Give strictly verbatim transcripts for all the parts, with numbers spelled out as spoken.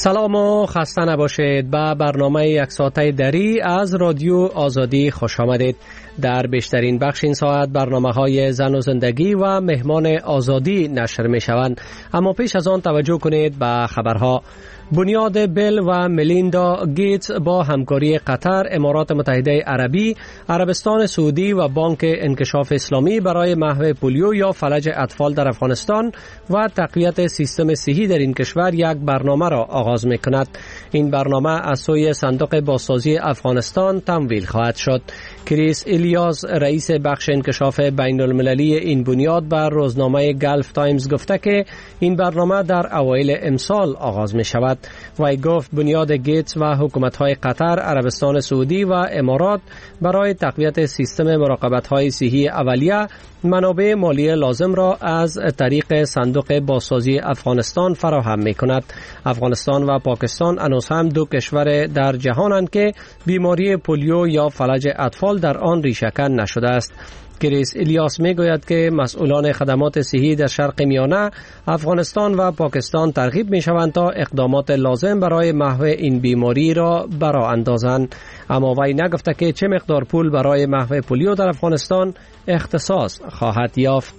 سلام و خسته نباشید. به برنامه یک ساعته دری از رادیو آزادی خوش آمدید. در بیشترین بخش این ساعت برنامه های زن و زندگی و مهمان آزادی نشر می شوند. اما پیش از آن توجه کنید به خبرها. بنیاد بیل و ملیندا گیتس با همکاری قطر، امارات متحده عربی، عربستان سعودی و بانک انکشاف اسلامی برای محو پولیو یا فلج اطفال در افغانستان و تقویت سیستم صحی در این کشور یک برنامه را آغاز می کند. این برنامه از سوی صندوق بازسازی افغانستان تمویل خواهد شد. کریس الیاس، رئیس بخش انکشاف بین المللی این بنیاد، بر روزنامه گلف تایمز گفته که این برنامه در اوایل امسال آغاز می شود. وی گفت بنیاد گیتس و حکومت‌های قطر، عربستان سعودی و امارات برای تقویت سیستم مراقبت‌های صحی اولیه منابع مالی لازم را از طریق صندوق بازسازی افغانستان فراهم می‌کند. افغانستان و پاکستان هنوز هم دو کشور در جهانند که بیماری پولیو یا فلج اطفال در آن ریشه‌کن نشده است. کریس الیاس می گوید که مسئولان خدمات صحی در شرق میانه، افغانستان و پاکستان ترغیب می شوند تا اقدامات لازم برای محو این بیماری را برآ اندازند. اما وی نگفته که چه مقدار پول برای محو پولیو در افغانستان اختصاص خواهد یافت.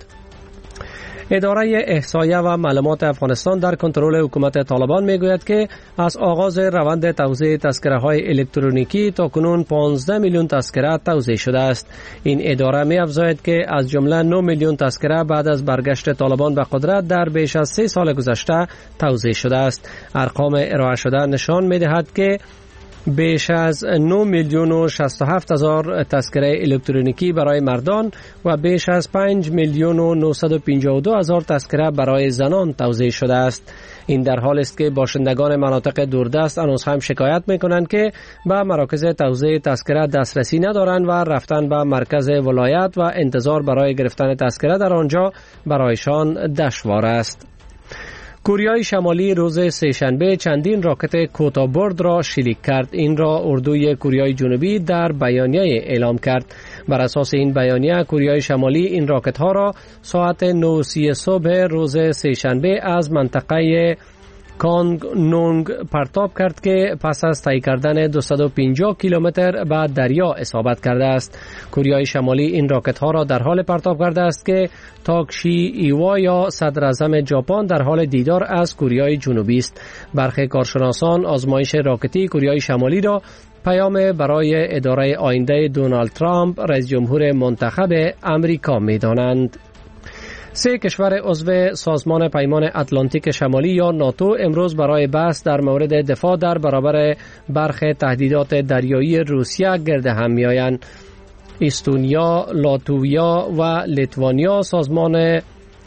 اداره احصایه و معلومات افغانستان در کنترل حکومت طالبان میگوید که از آغاز روند توزیع تذکره های الکترونیکی تا کنون پانزده میلیون تذکره توزیع شده است. این اداره می افزاید که از جمله نه میلیون تذکره بعد از برگشت طالبان به قدرت در بیش از سه سال گذشته توزیع شده است. ارقام ارائه شده نشان می دهد که بیش از نه میلیون و شصت و هفت هزار تذکره الکترونیکی برای مردان و بیش از پنج میلیون و نهصد و پنجاه و دو هزار تذکره برای زنان توزیع شده است. این در حال است که باشندگان مناطق دوردست هنوز هم شکایت میکنند که به مراکز توزیع تذکره دسترسی ندارند و رفتن به مرکز ولایت و انتظار برای گرفتن تذکره در آنجا برایشان دشوار است. کوریای شمالی روز سه‌شنبه چندین راکت کوتاه‌برد را شلیک کرد. این را اردوی کوریای جنوبی در بیانیه اعلام کرد. بر اساس این بیانیه، کوریای شمالی این راکت ها را ساعت نه و سی صبح روز سه‌شنبه از منطقه کانگ نونگ پرتاب کرد که پس از طی کردن دویست و پنجاه کیلومتر به دریا اصابت کرده است. کوریای شمالی این راکت ها را در حال پرتاب کرده است که تاکشی ایوا یا صدر اعظم ژاپن در حال دیدار از کوریای جنوبی است. برخی کارشناسان آزمایش راکتی کوریای شمالی را پیام برای اداره آینده دونالد ترامپ، رئیس جمهور منتخب امریکا می‌دانند. سه کشور عضو سازمان پیمان اتلانتیک شمالی یا ناتو امروز برای بحث در مورد دفاع در برابر برخی تهدیدات دریایی روسیه گرد هم می‌آیند. استونیا، لاتویا و لیتوانیا سازمان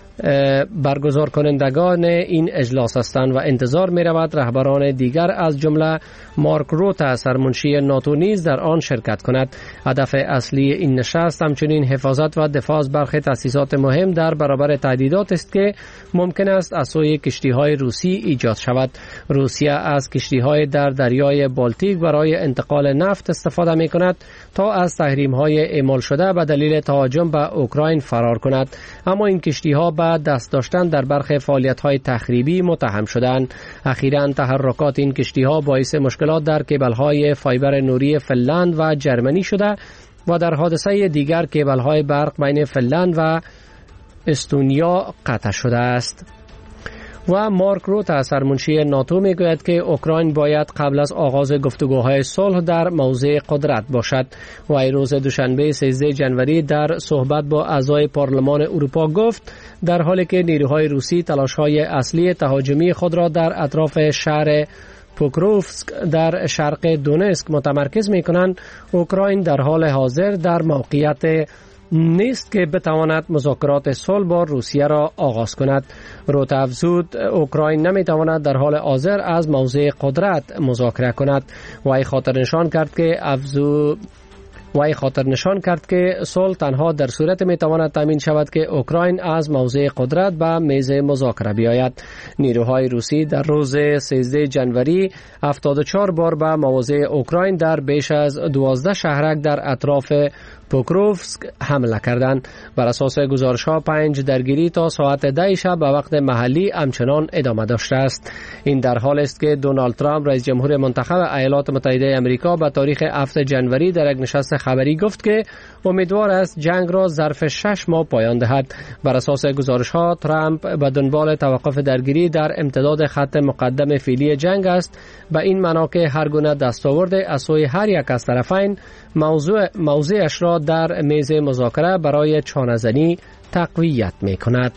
برگزار کنندگان این اجلاس هستند و انتظار می رود رهبران دیگر از جمله مارک روته، سرمنشی ناتو، نیز در آن شرکت کند. هدف اصلی این نشست همچنین حفاظت و دفاع از برخی تأسیسات مهم در برابر تهدیدات است که ممکن است از سوی کشتی‌های روسی ایجاد شود. روسیه از کشتی‌های در دریای بالتیک برای انتقال نفت استفاده می کند تا از تحریم‌های اعمال شده به دلیل تهاجم به اوکراین فرار کند. اما این کشتی‌ها به دست داشتن در برخی فعالیت‌های تخریبی متهم شدند. اخیراً تحرکات این کشتی‌ها باعث مشکلات در کیبل‌های فایبر نوری فنلند و جرمنی شده و در حادثه دیگر کیبل‌های برق بین فنلند و استونیا قطع شده است. و مارک روته، سرمنشی ناتو، میگوید که اوکراین باید قبل از آغاز گفتگوهای صلح در موضع قدرت باشد. و روز دوشنبه سیزده ژانویه در صحبت با اعضای پارلمان اروپا گفت در حالی که نیروهای روسی تلاش‌های اصلی تهاجمی خود را در اطراف شهر پوکروفسک در شرق دونسک متمرکز می‌کنند، اوکراین در حال حاضر در موقعیت نیست که بتواند مذاکرات صلح با روسیه را آغاز کند. روته افزود اوکراین نمیتواند در حال حاضر از موضع قدرت مذاکره کند. وی خاطر نشان کرد که افزود وی خاطر نشان کرد که صلح تنها در صورت میتواند تامین شود که اوکراین از موضع قدرت به میز مذاکره بیاید. نیروهای روسی در روز سیزده ژانویه هفتاد و چهار بار به مواضع اوکراین در بیش از دوازده شهرک در اطراف پوکروفسک حمله کردند. بر اساس گزارش‌ها پنج درگیری تا ساعت ده شب به وقت محلی همچنان ادامه داشته است. این در حال است که دونالد ترامپ رئیس جمهور منتخب ایالات متحده آمریکا به تاریخ هفتم جنوری در یک نشست خبری گفت که امیدوار است جنگ را ظرف شش ماه پایان دهد. بر اساس گزارش‌ها ترامپ به دنبال توقف درگیری در امتداد خط مقدم فعلی جنگ است، به این معنا که هر گونه دستاورد از سوی هر یک از طرفین موضوع موضعش را در میز مذاکره برای چانه‌زنی تقویت می‌کند.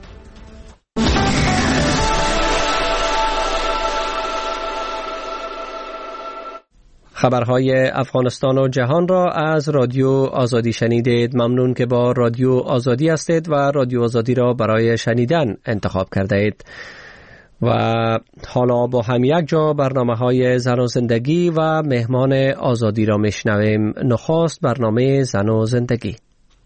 خبرهای افغانستان و جهان را از رادیو آزادی شنیدید. ممنون که با رادیو آزادی هستید و رادیو آزادی را برای شنیدن انتخاب کرده اید. و حالا با هم یک جا برنامه های زن و زندگی و مهمان آزادی را میشنویم. نخست برنامه زن و زندگی.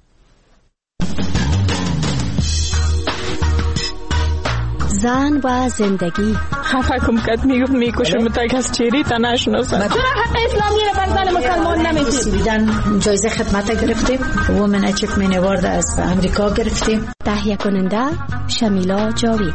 زن و زندگی. خفه کم کت میگفت میکشم تا کس چیری تا نشناسم. چرا حق اسلامی را بر زن مسلمان نمیدید؟ سویدن جایزه خدمت گرفتیم، وومن اچیومنت اوارد از امریکا گرفتیم. تهیه کننده شمیلا جاوید.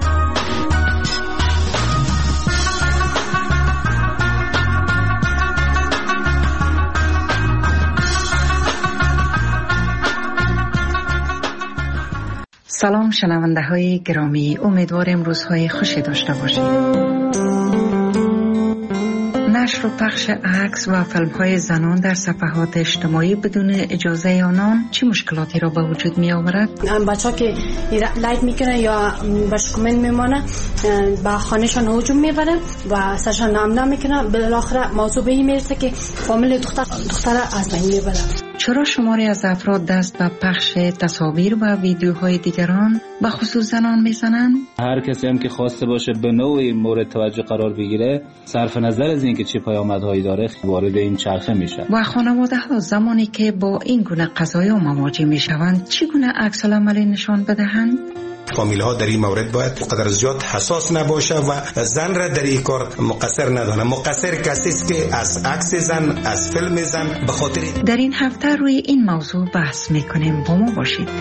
سلام شنونده های گرامی، امیدوارم روزهای خوشی داشته باشید. نشر و پخش عکس و فیلم های زنان در صفحات اجتماعی بدون اجازه آنان چه مشکلاتی را به وجود می آورد؟ بچه ها که لایک میکنن یا باش کامنت میمانه با خانهشان هجوم میبرن و سرشان نام نمیکنن، بالاخره موضوع به این میرسه که فامیل دختر دختر از بین میبرن. چرا شماری از افراد دست به پخش تصاویر و ویدیوهای دیگران به خصوص زنان میزنند؟ هر کسی هم که خواسته باشه به نوعی مورد توجه قرار بگیره، صرف نظر از اینکه چه پیامدهایی داره وارد این چرخه میشه. و خانواده ها زمانی که با این گونه قضایا مواجه میشوند چگونه عکس العملی نشان بدهند؟ فامیل ها در این مورد باید قدر زیاد حساس نباشه و زن را در این کار مقصر ندانه. مقصر کسی است که از عکس زن، از فیلم زن به خاطر. در این هفته روی این موضوع بحث میکنیم، با ما باشید.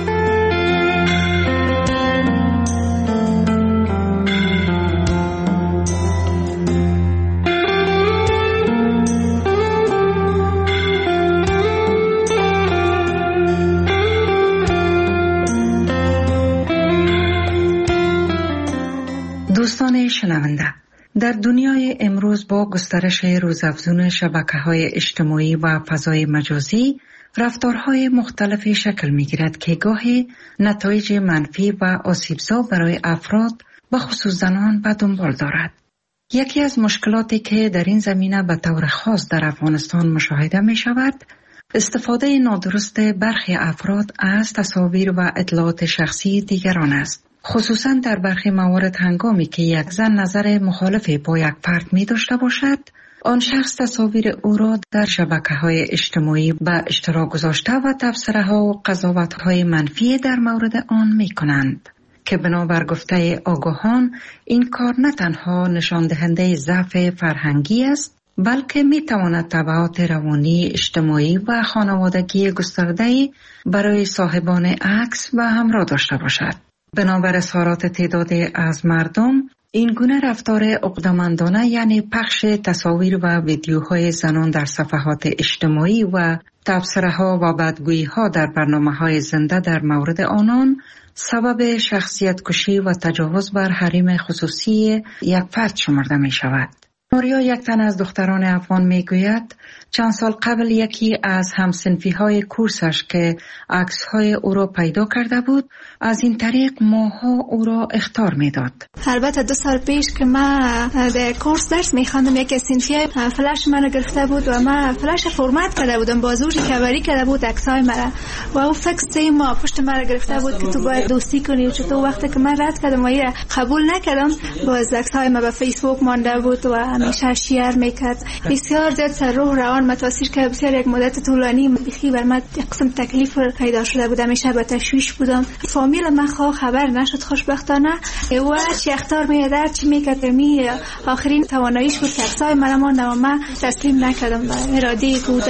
دوستان شنونده، در دنیای امروز با گسترش روزافزون شبکه‌های اجتماعی و فضای مجازی، رفتارهای مختلفی شکل می‌گیرد که گاهی نتایج منفی و آسیبزا برای افراد و خصوص زنان به دنبال دارد. یکی از مشکلاتی که در این زمینه به طور خاص در افغانستان مشاهده می‌شود، استفاده نادرست برخی افراد از تصاویر و اطلاعات شخصی دیگران است. خصوصا در برخی موارد هنگامی که یک زن نظر مخالفی با یک فرد می داشته باشد، آن شخص تصاویر او را در شبکه‌های اجتماعی به اشتراک گذاشته و تبصره‌ها و قضاوت‌های منفی در مورد آن می کنند که بنابر گفته آگاهان این کار نه تنها نشان دهنده ضعف فرهنگی است، بلکه می تواند تبعات روانی، اجتماعی و خانوادگی گسترده‌ای برای صاحبان عکس و همراه داشته باشد. بنابر اظهارات تعدادی از مردم، این گونه رفتار عقده‌مندانه یعنی پخش تصاویر و ویدیوهای زنان در صفحات اجتماعی و تبصره‌ها و بدگویی‌ها در برنامه‌های زنده در مورد آنان سبب شخصیت کشی و تجاوز بر حریم خصوصی یک فرد شمرده می شود. ماریا، یک تن از دختران افغان، می گوید چند سال قبل یکی از همسنفی‌های کورسش که عکس‌های او را پیدا کرده بود، از این طریق ماها او را اخطار می‌داد. البته دو سال پیش که من در کورس درس می‌خواندم، یک سنفی فلش من گرفته بود و من فلش فرمت کرده بودم، بازوش کاوری کرده بود عکسای مرا و او فکس سه ماه پشت مرا گرفته بود که تو باید دوستی کنی و چطور. وقتی که من رد کردم و قبول نکردم، باز عکسای من به فیسبوک مانده بود و همیشه شیر میکرد. بسیار زیاد سر روح روان متاثر کرد. بسیار یک مدت طولانی بخی بر من قسم تکلیف پیدا شده بود. همیشه به تشویش بودم. فامیل من خواه خبر نشد خوشبختانه و چی اختار میادر چی میکرد می آخرین تواناییش بود که عکسای من ماند و من تسلیم نکردم و اراده او داشت.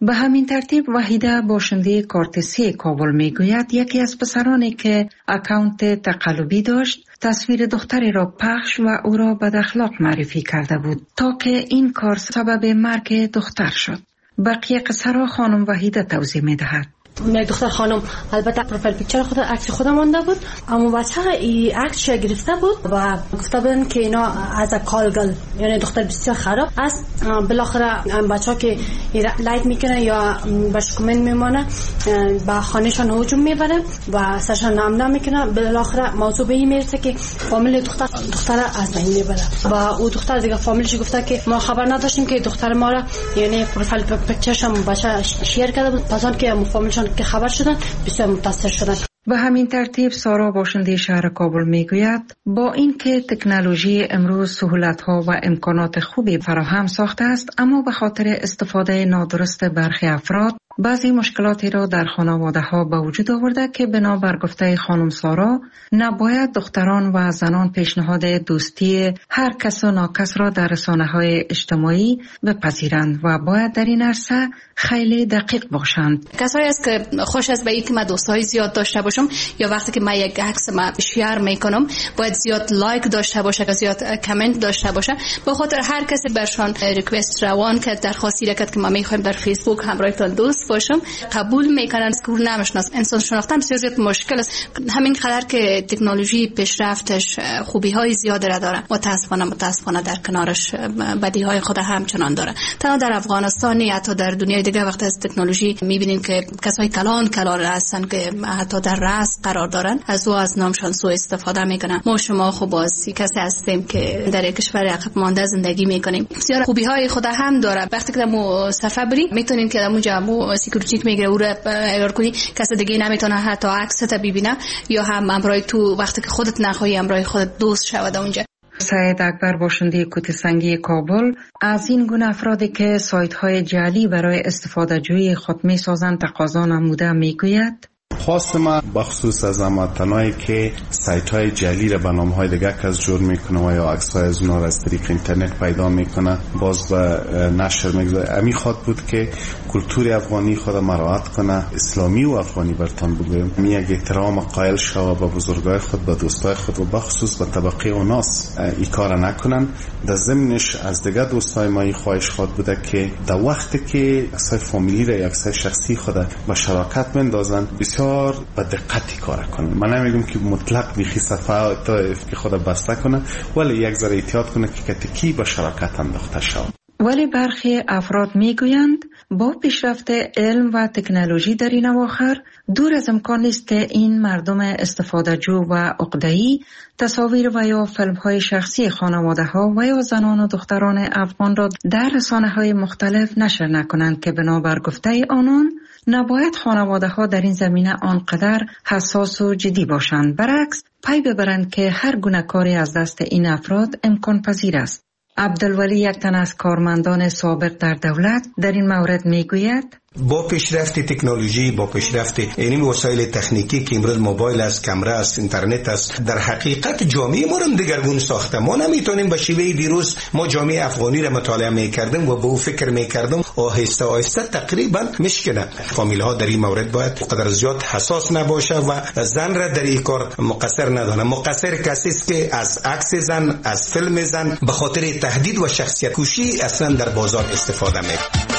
به همین ترتیب وحیده باشنده کارت سه کابل میگوید یکی از پسرانی که اکانت تقلبی داشت تصویر دختری را پخش و او را بد اخلاق معرفی کرده بود تا که این کار سبب مرگ دختر شد. بقیه قصه را خانم وحیده توضیح میدهد. دختر خانم البته پروفایل پیکچر خود عکس خودم مونده بود، اما بچه این عکس گرفته بود و گفته بودن که اینا از کالگل، یعنی دختر بسیار خراب است. بالاخره بچه‌ها که لایک میکنه یا باش کامنت میمونه با خانهشان هجوم میبره و سرشان نام میکنه. بالاخره موضوع به این میرسه که فامیل دختر دختر از بین میبره و او دختر دیگه فامیلش گفته که ما خبر نداشتیم که دختر ما را، یعنی پروفایل پیکچرش هم بچه شیر کرده بود، پس آن که فامیلشان که خبر شدن بسیار متاثر شدن. به همین ترتیب سارا باشنده شهر کابل میگوید با اینکه تکنولوژی امروز سهولت‌ها و امکانات خوبی فراهم ساخته است، اما به خاطر استفاده نادرست برخی افراد بعضی مشکلاتی را در خانواده‌ها به وجود آورده که بنا بر گفته خانم سارا نباید دختران و زنان پیشنهاد دوستی هر کس و ناکس را در رسانه‌های اجتماعی بپذیرند و باید در این عرصه خیلی دقیق باشند. کسایی است که خوش است به اینکه من دوستای زیاد داشته باشم یا وقتی که من یک عکس ما شیر میکنم باید زیاد لایک داشته باشه، زیاد کامنت داشته باشه. به خاطر هر کسی برشان ریکوست روان کرد، درخواستی کرد که ما میخوایم در فیسبوک همراهتان دوست باشم، قبول میکنن که او نمیشناس. انسان شناختن بسیار زیاد مشکل است. همین قدر که تکنولوژی پیشرفتش خوبی های زیاد را داره، متاسفانه متاسفانه در کنارش بدی های خود همچنان داره. تنها در افغانستان یا حتی در دنیای دیگه وقتی از تکنولوژی میبینیم که کسای کلان کلان هستن که حتی در رأس قرار دارن، از او از نامشان سوء استفاده میکنن. ما شما خب بازی کسی هستیم که در یک کشور عقب مانده زندگی میکنیم، بسیار خوبی های خود هم داره. وقتی که ما سفر بریم میتونیم که اونجا مو سکیوریتی میگیره او را اگر کنی کسی دیگه نمیتونه حتی عکست ببینه یا هم امرای تو وقتی که خودت نخواهی امرای خودت دوست شود اونجا. سعید اکبر باشنده کوتسنگی کابل از این گونه افرادی که سایت های جعلی برای استفاده جویی خود می سازند تقاضا نموده میگوید خواست ما بخصوص از هموطنایی که سایت های جعلی را به نام های دیگه که از جور میکنه و یا عکس های از اونا را از طریق اینترنت پیدا میکنه باز به نشر میگذاره. امی خواد بود که کلتور افغانی خود مراعات کنه، اسلامی و افغانی برتان بگویم، می یک احترام قائل شو به بزرگای خود، به دوستای خود و بخصوص به طبقه اوناس ای کار نکنن. در ضمنش از دیگه دوستای ما این خواهش خواد بوده که در وقتی که عکسای فامیلی را یا عکسای شخصی خود به شراکت بندازن بسیار با دقتی کار کنه. من نمیگم که مطلق بیخی صفحه که خود بسته کنه، ولی یک ذره احتیاط کنه که کتکی با شراکت انداخته شود. ولی برخی افراد میگویند با پیشرفت علم و تکنولوژی در این اواخر دور از امکان نیست که این مردم استفاده جو و عقده‌ای تصاویر و یا فیلم‌های شخصی خانواده‌ها و یا زنان و دختران افغان را در رسانه‌های مختلف نشر نکنند که بنابر گفته آنان نباید خانواده‌ها در این زمینه آنقدر حساس و جدی باشند. برعکس پی ببرند که هر گونه کاری از دست این افراد امکان پذیر است. عبدالولی یک تن از کارمندان سابق در دولت در این مورد میگوید با پیشرفت تکنولوژی، با پیشرفت این وسایل تکنیکی که امروز موبایل است، کامرا است، اینترنت است، در حقیقت جامعه ما هم دگرگون ساخته. ما نمیتونیم به شیوه دیروز ما جامعه افغانی را مطالعه میکردیم و به او فکر میکردیم آهسته آهسته تقریبا مشکنه. فامیل ها در این مورد باید قدر زیاد حساس نباشه و زن را در این کار مقصر ندانه. مقصر کسی است که از عکس زن، از فیلم زن به خاطر تهدید و شخصیت کشی اصلا در بازار استفاده میکنه.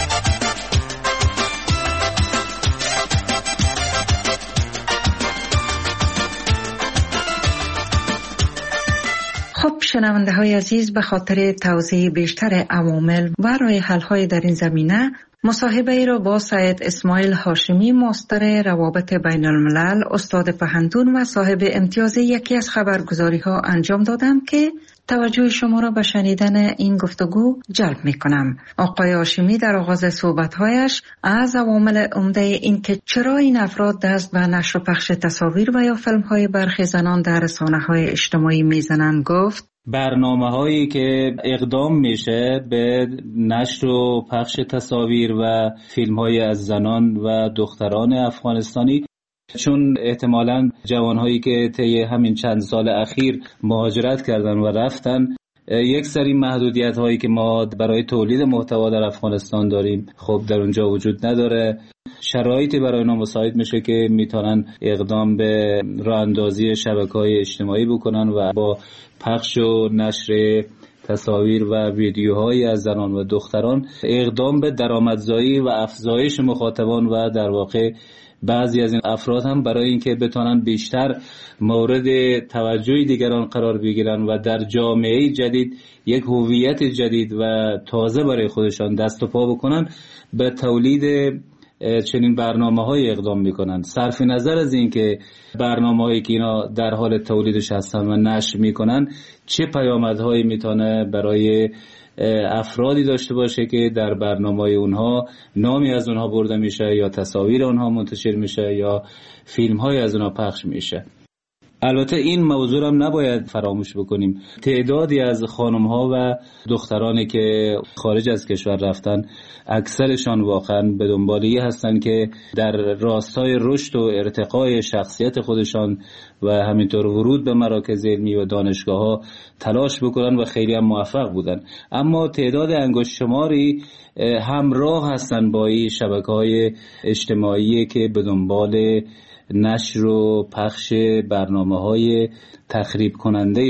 خب شنونده های عزیز، به خاطر توضیح بیشتر عوامل و راه حل های در این زمینه مصاحبه ای را با سید اسماعیل هاشمی، مستر روابط بین الملل، استاد پهندون و صاحب امتیاز یکی از خبرگزاری ها انجام دادم که توجه شما را به شنیدن این گفتگو جلب می کنم. آقای هاشمی در آغاز صحبت‌هایش از عوامل عمده این که چرا این افراد دست به نشر و پخش تصاویر و یا فیلم‌های برخی زنان در رسانه‌های اجتماعی می‌زنند گفت برنامه هایی که اقدام میشه به نشر و پخش تصاویر و فیلم های از زنان و دختران افغانستانی، چون احتمالاً جوانهایی که طی همین چند سال اخیر مهاجرت کردن و رفتن یک سری محدودیت هایی که ما برای تولید محتوا در افغانستان داریم خب در اونجا وجود نداره. شرایطی برای اونا مساعد میشه که میتونن اقدام به راه اندازی شبکه‌های اجتماعی بکنن و با پخش و نشر تصاویر و ویدیوهایی از زنان و دختران اقدام به درآمدزایی و افزایش مخاطبان و در واقع بعضی از این افراد هم برای اینکه بتونن بیشتر مورد توجه دیگران قرار بگیرن و در جامعه جدید یک هویت جدید و تازه برای خودشان دست و پا بکنن به تولید چنین برنامه‌های اقدام میکنن. صرف نظر از این که برنامه‌هایی که اینا در حال تولیدش هستن و نشر میکنن چه پیامدهایی میتونه برای افرادی داشته باشه که در برنامه‌های اونها نامی از اونها برده میشه یا تصاویر اونها منتشر میشه یا فیلم‌های از اونها پخش میشه. البته این موضوع هم نباید فراموش بکنیم. تعدادی از خانم‌ها و دخترانی که خارج از کشور رفتن اکثرشان واقعا به دنبال این هستن که در راستای رشد و ارتقای شخصیت خودشان و همینطور ورود به مراکز علمی و دانشگاه‌ها تلاش بکنن و خیلی هم موفق بودن. اما تعداد انگشت شماری همراه هستن با این شبکه‌های اجتماعی که به دنبال نشر و پخش برنامه‌های تخریب کننده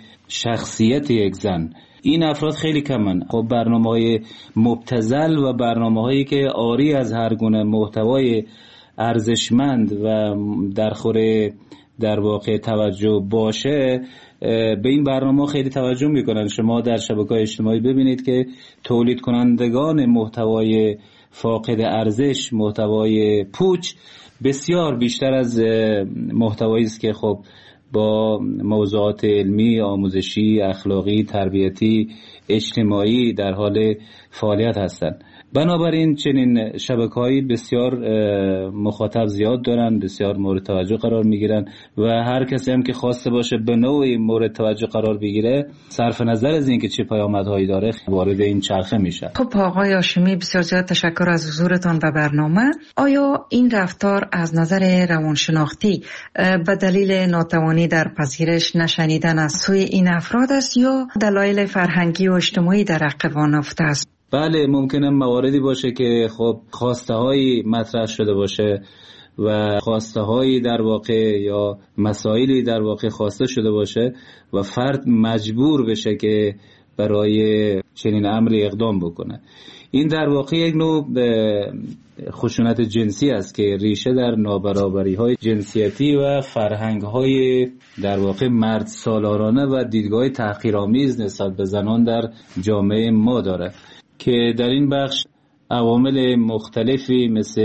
شخصیت یک زن. این افراد خیلی کمن. خب برنامه‌های مبتذل و برنامه‌هایی که عاری از هر گونه محتوای ارزشمند و درخور در واقع توجه باشه به این برنامه خیلی توجه میکنن. شما در شبکه‌های اجتماعی ببینید که تولید کنندگان محتوای فاقد ارزش، محتوای پوچ بسیار بیشتر از محتوایی است که خب با موضوعات علمی، آموزشی، اخلاقی، تربیتی، اجتماعی در حال فعالیت هستند. بنابراین چنین شبکه‌هایی بسیار مخاطب زیاد دارن، بسیار مورد توجه قرار میگیرن و هر کسی هم که خواسته باشه به نوعی مورد توجه قرار بگیره صرف نظر از اینکه چه پیامدهایی داره وارد این چرخه میشه. خب آقای هاشمی بسیار زیاد تشکر از حضورتان به برنامه. آیا این رفتار از نظر روانشناختی به دلیل ناتوانی در پذیرش نشنیدن از سوی این افراد است یا دلایل فرهنگی و اجتماعی در عقب آن افته است؟ بله، ممکنه مواردی باشه که خب خواسته هایی مطرح شده باشه و خواسته هایی در واقع یا مسائلی در واقع خواسته شده باشه و فرد مجبور بشه که برای چنین امری اقدام بکنه. این در واقع یک نوع خشونت جنسی است که ریشه در نابرابری های جنسیتی و فرهنگ های در واقع مرد سالارانه و دیدگاه تحقیرآمیز نسبت به زنان در جامعه ما داره که در این بخش عوامل مختلفی مثل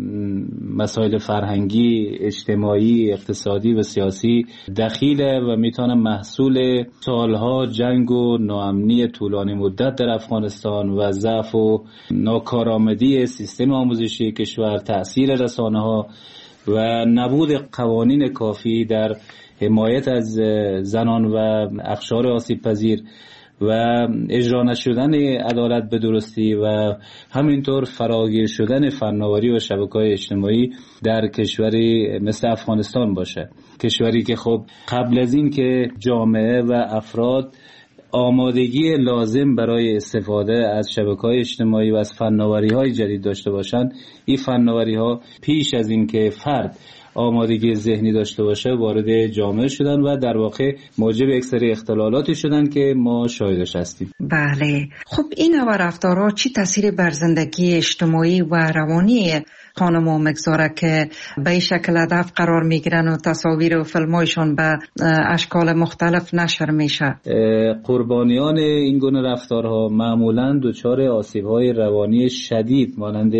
مسائل فرهنگی، اجتماعی، اقتصادی و سیاسی دخیله و میتونه محصول سالها جنگ و ناامنی طولانی مدت در افغانستان و ضعف و ناکارآمدی سیستم آموزشی کشور، تأثیر رسانه‌ها و نبود قوانین کافی در حمایت از زنان و اقشار آسیب پذیر و اجرا نشدن عدالت به درستی و همینطور فراگیر شدن فناوری و شبکه‌های اجتماعی در کشوری مثل افغانستان باشه. کشوری که خب قبل از این که جامعه و افراد آمادگی لازم برای استفاده از شبکه‌های اجتماعی و از فناوری‌های جدید داشته باشند، این فناوری‌ها پیش از این که فرد آمادگی ذهنی داشته باشه وارد جامعه شدن و در واقع موجب یک سری اختلالاتی شدن که ما شاهدش هستیم. بله، خب این نوع رفتارها چی تاثیر بر زندگی اجتماعی و روانی خانم‌ها میگذاره که به این شکل هدف قرار میگیرن و تصاویر و فیلم‌هایشون به اشکال مختلف نشر میشه؟ قربانیان این گونه رفتارها معمولاً دچار آسیب‌های روانی شدید مانند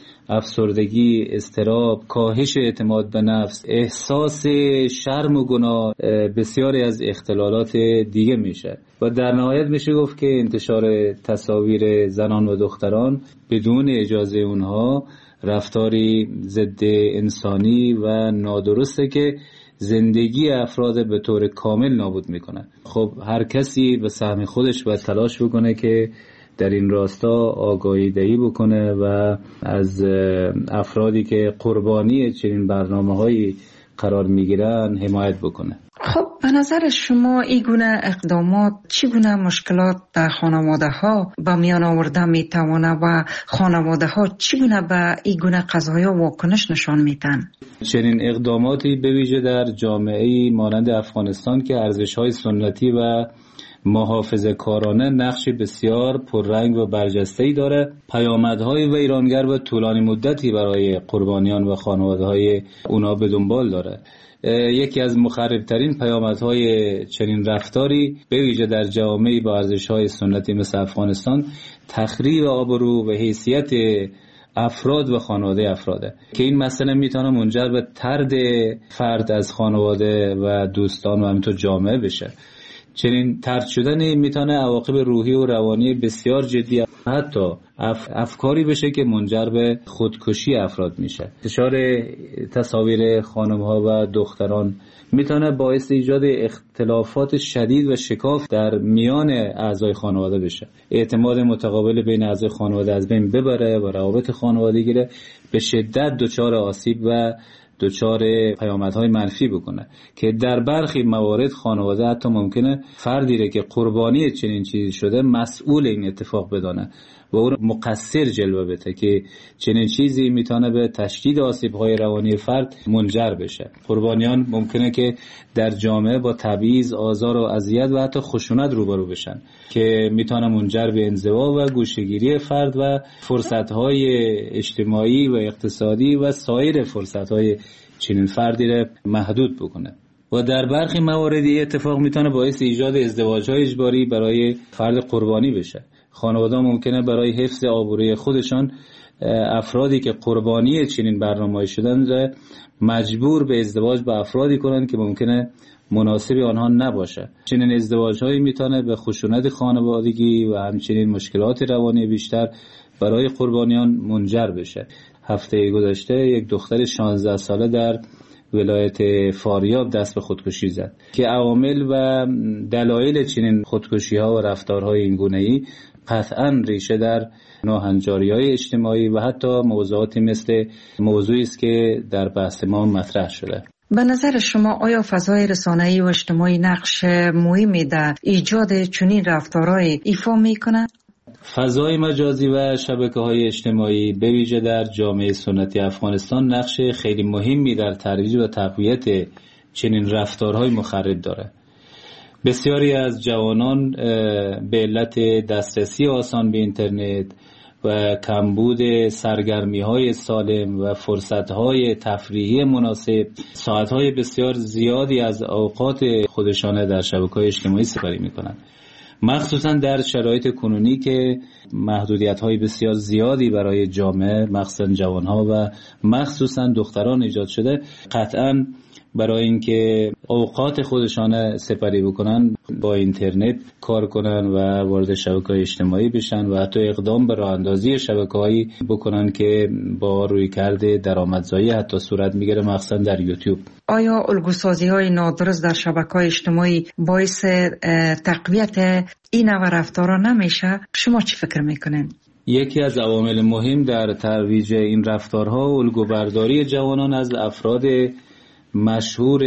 افسردگی، اضطراب، کاهش اعتماد به نفس، احساس شرم و گناه، بسیاری از اختلالات دیگه میشه و در نهایت میشه گفت که انتشار تصاویر زنان و دختران بدون اجازه اونها رفتاری ضد انسانی و نادرسته که زندگی افراد به طور کامل نابود میکنه. خب هر کسی به سهم خودش باید تلاش بکنه که در این راستا آگاهی دهی بکنه و از افرادی که قربانی چنین برنامه‌هایی قرار میگیرن حمایت بکنه. خب به نظر شما این گونه اقدامات چگونه مشکلات در خانواده ها به میان آورده میتوانه و خانواده ها چگونه به این گونه قضایا واکنش نشان میدن؟ چنین اقداماتی به ویژه در جامعه مانند افغانستان که ارزش‌های سنتی و محافظه کارانه نقشی بسیار پررنگ و برجسته‌ای داره، پیامدهای ویرانگر و طولانی مدتی برای قربانیان و خانواده‌های اونا به دنبال داره. یکی از مخربترین پیامدهای چنین رفتاری به ویژه در جوامعی با ارزش‌های سنتی مثل افغانستان تخریب آبرو و حیثیت افراد و خانواده افراده که این مسئله میتونه منجر به طرد فرد از خانواده و دوستان و همینطور جامعه بشه. چنین طرد شدن میتونه عواقب روحی و روانی بسیار جدی حتی اف... افکاری بشه که منجر به خودکشی افراد میشه. انتشار تصاویر خانم ها و دختران میتونه باعث ایجاد اختلافات شدید و شکاف در میان اعضای خانواده بشه، اعتماد متقابل بین اعضای خانواده از بین ببره و روابط خانوادگی به شدت دچار آسیب و دچار پیامدهای منفی بکنه که در برخی موارد خانواده حتی ممکنه فردی را که قربانی چنین چیزی شده مسئول این اتفاق بدانه و او مقصر جلوه بده که چنین چیزی میتونه به تشدید آسیب‌های روانی فرد منجر بشه. قربانیان ممکنه که در جامعه با تبعیض، آزار و اذیت و حتی خشونت روبرو بشن که میتونه منجر به انزوا و گوشه‌گیری فرد و فرصت‌های اجتماعی و اقتصادی و سایر فرصت‌های چنین فردی را محدود بکنه. و در برخی موارد این اتفاق میتونه باعث ایجاد ازدواج‌های اجباری برای فرد قربانی بشه. خانواده ممکنه برای حفظ آبروی خودشان افرادی که قربانی چنین برنامه‌ای شدن را مجبور به ازدواج با افرادی کنند که ممکنه مناسب آنها نباشه. چنین ازدواج‌هایی میتونه به خشونت خانوادگی و همچنین مشکلات روانی بیشتر برای قربانیان منجر بشه. هفته گذشته یک دختر شانزده ساله در ولایت فاریاب دست به خودکشی زد که عوامل و دلایل چنین خودکشی‌ها و رفتارهای این گونه‌ای قطعاً ریشه در ناهنجاری‌های اجتماعی و حتی موضوعاتی مثل موضوعی است که در بحث ما مطرح شده. به نظر شما آیا فضای رسانه‌ای و اجتماعی نقش مهمی در ایجاد چنین رفتارهای ایفا می‌کند؟ فضای مجازی و شبکه‌های اجتماعی به ویژه در جامعه سنتی افغانستان نقش خیلی مهمی در ترویج و تقویت چنین رفتارهای مخرب داره. بسیاری از جوانان به علت دسترسی آسان به اینترنت و کمبود سرگرمی‌های سالم و فرصت‌های تفریحی مناسب ساعت‌های بسیار زیادی از اوقات خودشان در شبکه‌های اجتماعی سپری می‌کنند. مخصوصا در شرایط کنونی که محدودیت‌های بسیار زیادی برای جامعه مخصوصا جوان‌ها و مخصوصا دختران ایجاد شده، قطعاً برای اینکه اوقات خودشان سپری بکنن با اینترنت کار کنن و وارد شبکه‌های اجتماعی بشن و حتی اقدام به راه اندازی شبکه‌هایی بکنن که با رویکرد درآمدزایی حتی صورت میگیره مخصوصا در یوتیوب. آیا الگوسازی‌های نادرست در شبکه‌های اجتماعی باعث تقویت این نوع رفتارها نمیشه؟ شما چی فکر میکنین؟ یکی از عوامل مهم در ترویج این رفتارها الگوبرداری جوانان از افراد مشهور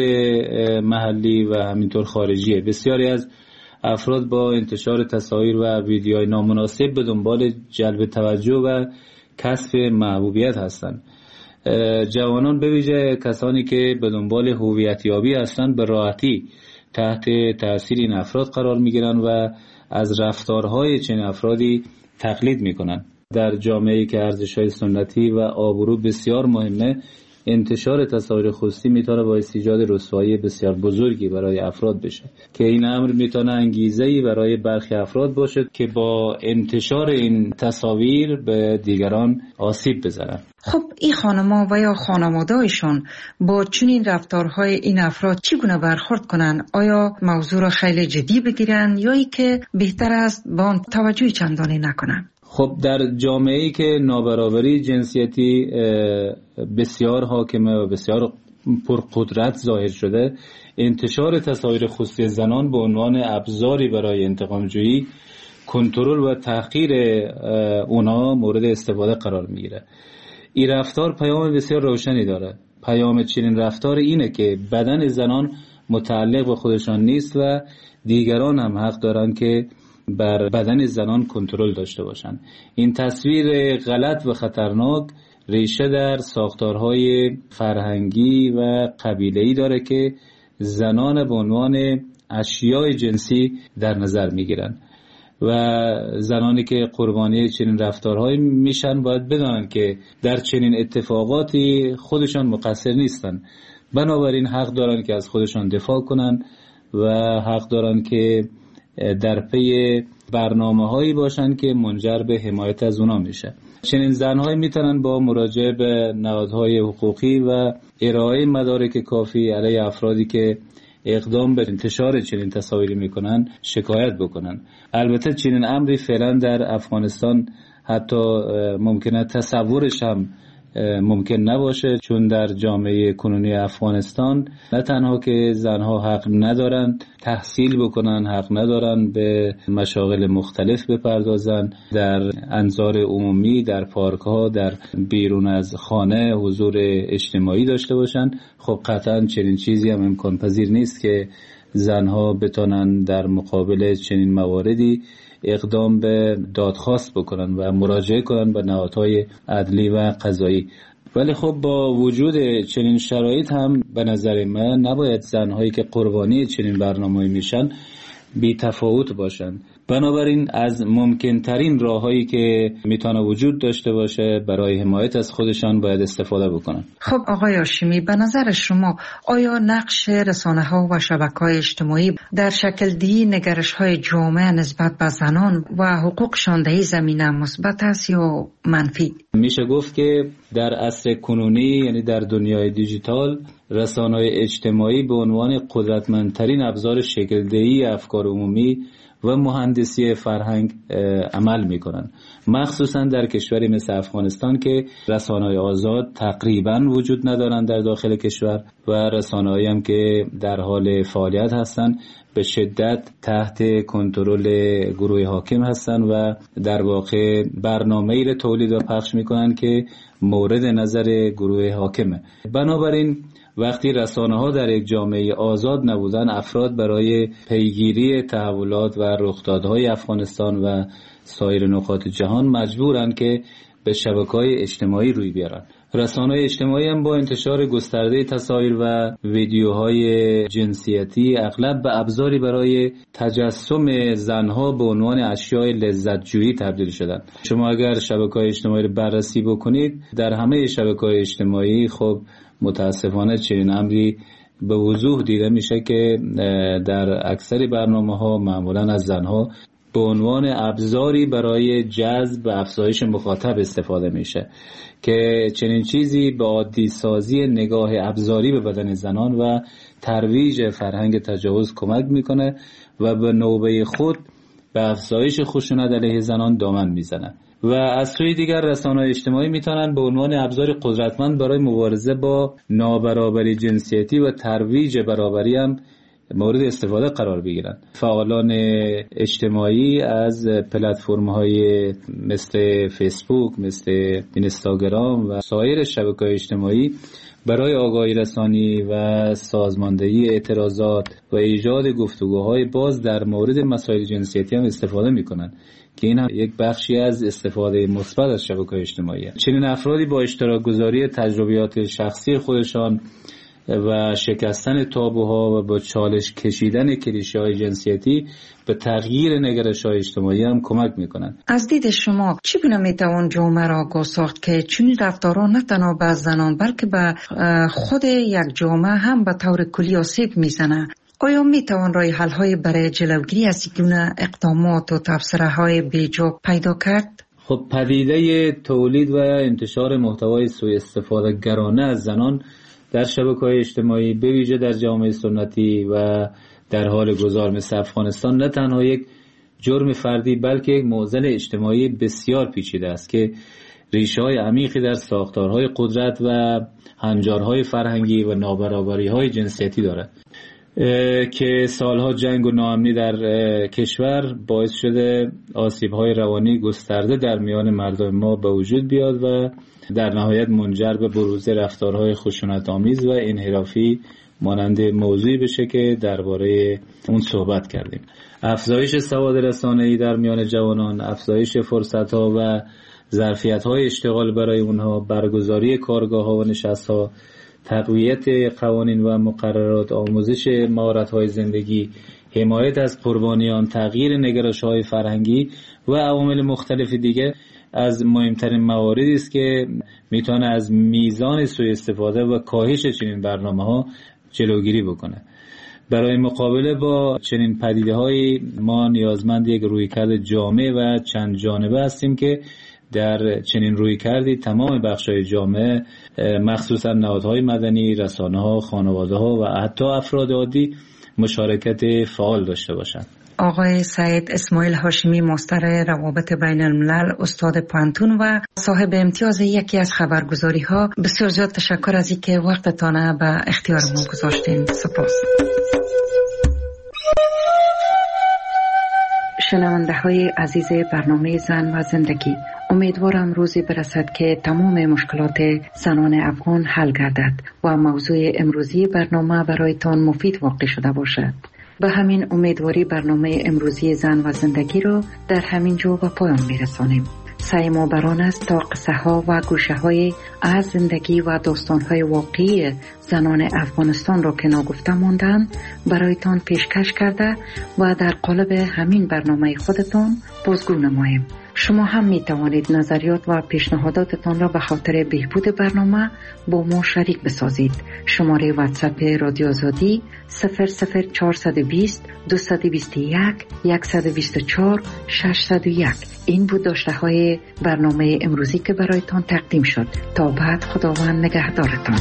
محلی و همینطور خارجیه. بسیاری از افراد با انتشار تصاویر و ویدیوهای نامناسب به دنبال جلب توجه و کسب محبوبیت هستند. جوانان به ویژه کسانی که به دنبال هویتیابی هستند به راحتی تحت تاثیر این افراد قرار میگیرند و از رفتارهای چنین افرادی تقلید میکنند. در جامعه‌ای که ارزش‌های سنتی و آبرو بسیار مهمه، انتشار تصاویر خصوصی میتونه باعث ایجاد رسوایی بسیار بزرگی برای افراد بشه که این امر میتونه انگیزه‌ای برای برخی افراد باشه که با انتشار این تصاویر به دیگران آسیب بزنن. خب این خانم‌ها و یا خانواده‌هایشان با چنین رفتارهای این افراد چگونه برخورد کنن؟ آیا موضوع را خیلی جدی بگیرن یا ای که بهتر است با آن توجهی چندانی نکنن؟ خب در جامعه‌ای که نابرابری جنسیتی بسیار حاکمه و بسیار پرقدرت ظاهر شده، انتشار تصاویر خصوصی زنان به عنوان ابزاری برای انتقام‌جویی، کنترل و تحقیر اونا مورد استفاده قرار میگیره. این رفتار پیام بسیار روشنی داره. پیام چنین رفتار اینه که بدن زنان متعلق به خودشان نیست و دیگران هم حق دارند که بر بدن زنان کنترل داشته باشند. این تصویر غلط و خطرناک ریشه در ساختارهای فرهنگی و قبیله‌ای داره که زنان به عنوان اشیای جنسی در نظر میگیرن و زنانی که قربانی چنین رفتارهایی میشن باید بدانن که در چنین اتفاقاتی خودشان مقصر نیستن، بنابراین حق دارن که از خودشان دفاع کنن و حق دارن که در پی برنامه‌هایی باشن که منجر به حمایت از اونا میشه. چنین زنهایی میتونن با مراجعه به نهادهای حقوقی و ارائه مدارک کافی علیه افرادی که اقدام به انتشار چنین تصاویری میکنن شکایت بکنن. البته چنین امری فعلا در افغانستان حتی ممکنه تصورش هم ممکن نباشه، چون در جامعه کنونی افغانستان نه تنها که زنها حق ندارن تحصیل بکنن، حق ندارن به مشاغل مختلف بپردازن، در انظار عمومی، در پارک ها، در بیرون از خانه حضور اجتماعی داشته باشن. خب قطعا چنین چیزی هم امکان پذیر نیست که زنها بتونن در مقابل چنین مواردی اقدام به دادخواست بکنن و مراجعه کنن به نهادهای عدلی و قضایی. ولی خب با وجود چنین شرایط هم به نظر من نباید زنهایی که قربانی چنین برنامه‌ای میشن بی تفاوت باشن. بنابراین از ممکن ترین راههایی که میتونه وجود داشته باشه برای حمایت از خودشان باید استفاده بکنن. خب آقای هاشمی، به نظر شما آیا نقش رسانه‌ها و شبکه‌های اجتماعی در شکل دهی نگرش‌های جامعه نسبت به زنان و حقوقشان در این زمینه مثبت است یا منفی؟ میشه گفت که در عصر کنونی، یعنی در دنیای دیجیتال، رسانه‌های اجتماعی به عنوان قدرتمندترین ابزار شکل‌دهی افکار عمومی و مهندسی فرهنگ عمل میکنن، مخصوصا در کشوری مثل افغانستان که رسانه‌های آزاد تقریبا وجود ندارن در داخل کشور و رسانه‌هایی هم که در حال فعالیت هستن به شدت تحت کنترل گروه حاکم هستن و در واقع برنامه‌ای را تولید و پخش میکنن که مورد نظر گروه حاکمه. بنابراین وقتی رسانه‌ها در یک جامعه آزاد نبودن، افراد برای پیگیری تحولات و رخدادهای افغانستان و سایر نقاط جهان مجبورن که به شبکه‌های اجتماعی روی بیارن. رسانه‌های اجتماعی هم با انتشار گسترده تصاویر و ویدیوهای جنسیتی اغلب به ابزاری برای تجسم زنها به عنوان اشیای لذت‌جویی تبدیل شدن. شما اگر شبکه‌های اجتماعی رو بررسی بکنید، در همه شبکه‌های اجتماعی خب متاسفانه چنین امری به وضوح دیده میشه که در اکثر برنامه‌ها معمولاً از زنها به عنوان ابزاری برای جذب و افزایش مخاطب استفاده میشه که چنین چیزی به عادی سازی نگاه ابزاری به بدن زنان و ترویج فرهنگ تجاوز کمک میکنه و به نوبه خود به افزایش خشونت علیه زنان دامن میزنه. و از سوی دیگر رسانه‌های اجتماعی میتونن به عنوان ابزار قدرتمند برای مبارزه با نابرابری جنسیتی و ترویج برابری هم مورد استفاده قرار بگیرن. فعالان اجتماعی از پلتفرم‌های مثل فیسبوک، مثل اینستاگرام و سایر شبکه‌های اجتماعی برای آگاهی رسانی و سازماندهی اعتراضات و ایجاد گفتگوهای باز در مورد مسائل جنسیتی هم استفاده میکنن که این هم یک بخشی از استفاده مثبت از شبکه‌های اجتماعی است. چنین افرادی با اشتراک گذاری تجربیات شخصی خودشان و شکستن تابوها و با چالش کشیدن کلیشه‌های جنسیتی به تغییر نگرش‌های اجتماعی هم کمک میکنن. از دید شما چی گونه میتوان جامعه را آگاه ساخت که چنین رفتارها نه تنها به زنان بلکه به خود یک جامعه هم به طور کلی آسیب میزنه؟ آیا میتوان راه حل‌های برای جلوگیری از این گونه اقدامات و تبصره‌های بیجا پیدا کرد؟ خب پدیده تولید و انتشار محتوای سوء استفاده گرانه از زنان در شبکه‌های اجتماعی به ویژه در جامعه سنتی و در حال گذار مثل افغانستان نه تنها یک جرم فردی بلکه یک معضل اجتماعی بسیار پیچیده است که ریشه‌های عمیقی در ساختارهای قدرت و هنجارهای فرهنگی و نابرابری‌های جنسیتی دارد. که سالها جنگ و ناامنی در کشور باعث شده آسیب‌های روانی گسترده در میان مردم ما به وجود بیاد و در نهایت منجر به بروز رفتارهای خشونت‌آمیز و انحرافی مانند موضوعی بشه که درباره اون صحبت کردیم. افزایش سواد رسانه‌ای در میان جوانان، افزایش فرصت‌ها و ظرفیت‌های اشتغال برای اونها، برگزاری کارگاه‌ها و نشست‌ها، تقویت قوانین و مقررات، آموزش مهارت‌های زندگی، حمایت از قربانیان، تغییر نگرش‌های فرهنگی و عوامل مختلف دیگه از مهمترین مواردی است که میتونه از میزان سوء استفاده و کاهش چنین برنامه‌ها جلوگیری بکنه. برای مقابله با چنین پدیده‌های ما نیازمند یک رویکرد جامع و چند جانبه هستیم که در چنین رویکردی تمام بخش‌های جامعه مخصوصا نهادهای مدنی، رسانه‌ها، خانواده‌ها و حتی افراد عادی مشارکت فعال داشته باشند. آقای سعید اسماعیل هاشمی، مستر روابط بین الملل، استاد پانتون و صاحب امتیاز یکی از خبرگزاری ها، بسیار زیاد تشکر از اینکه وقتتان به اختیار ما گذاشتین. سپاس. شنونده های عزیز برنامه زن و زندگی، امیدوارم روزی برسد که تمام مشکلات زنان افغان حل گردد و موضوع امروزی برنامه برایتان مفید واقع شده باشد. به همین امیدواری برنامه امروزی زن و زندگی را در همین جا به پایان میرسانیم. سعی ما بران است تا قصه ها و گوشه های از زندگی و داستان های واقعی زنان افغانستان را که ناگفته ماندن برایتان پیشکش کرده و در قالب همین برنامه خودتان بازگو نماییم. شما هم می توانید نظریات و پیشنهاداتتان را به خاطر بهبود برنامه با ما شریک بسازید. شماره واتساپ رادیو آزادی صفر صفر چهارصد و بیست دویست و بیست و یک صد و بیست و چهار ششصد و یک. این بود داشته های برنامه امروزی که برایتان تقدیم شد. تا بعد، خداوند نگهدارتان.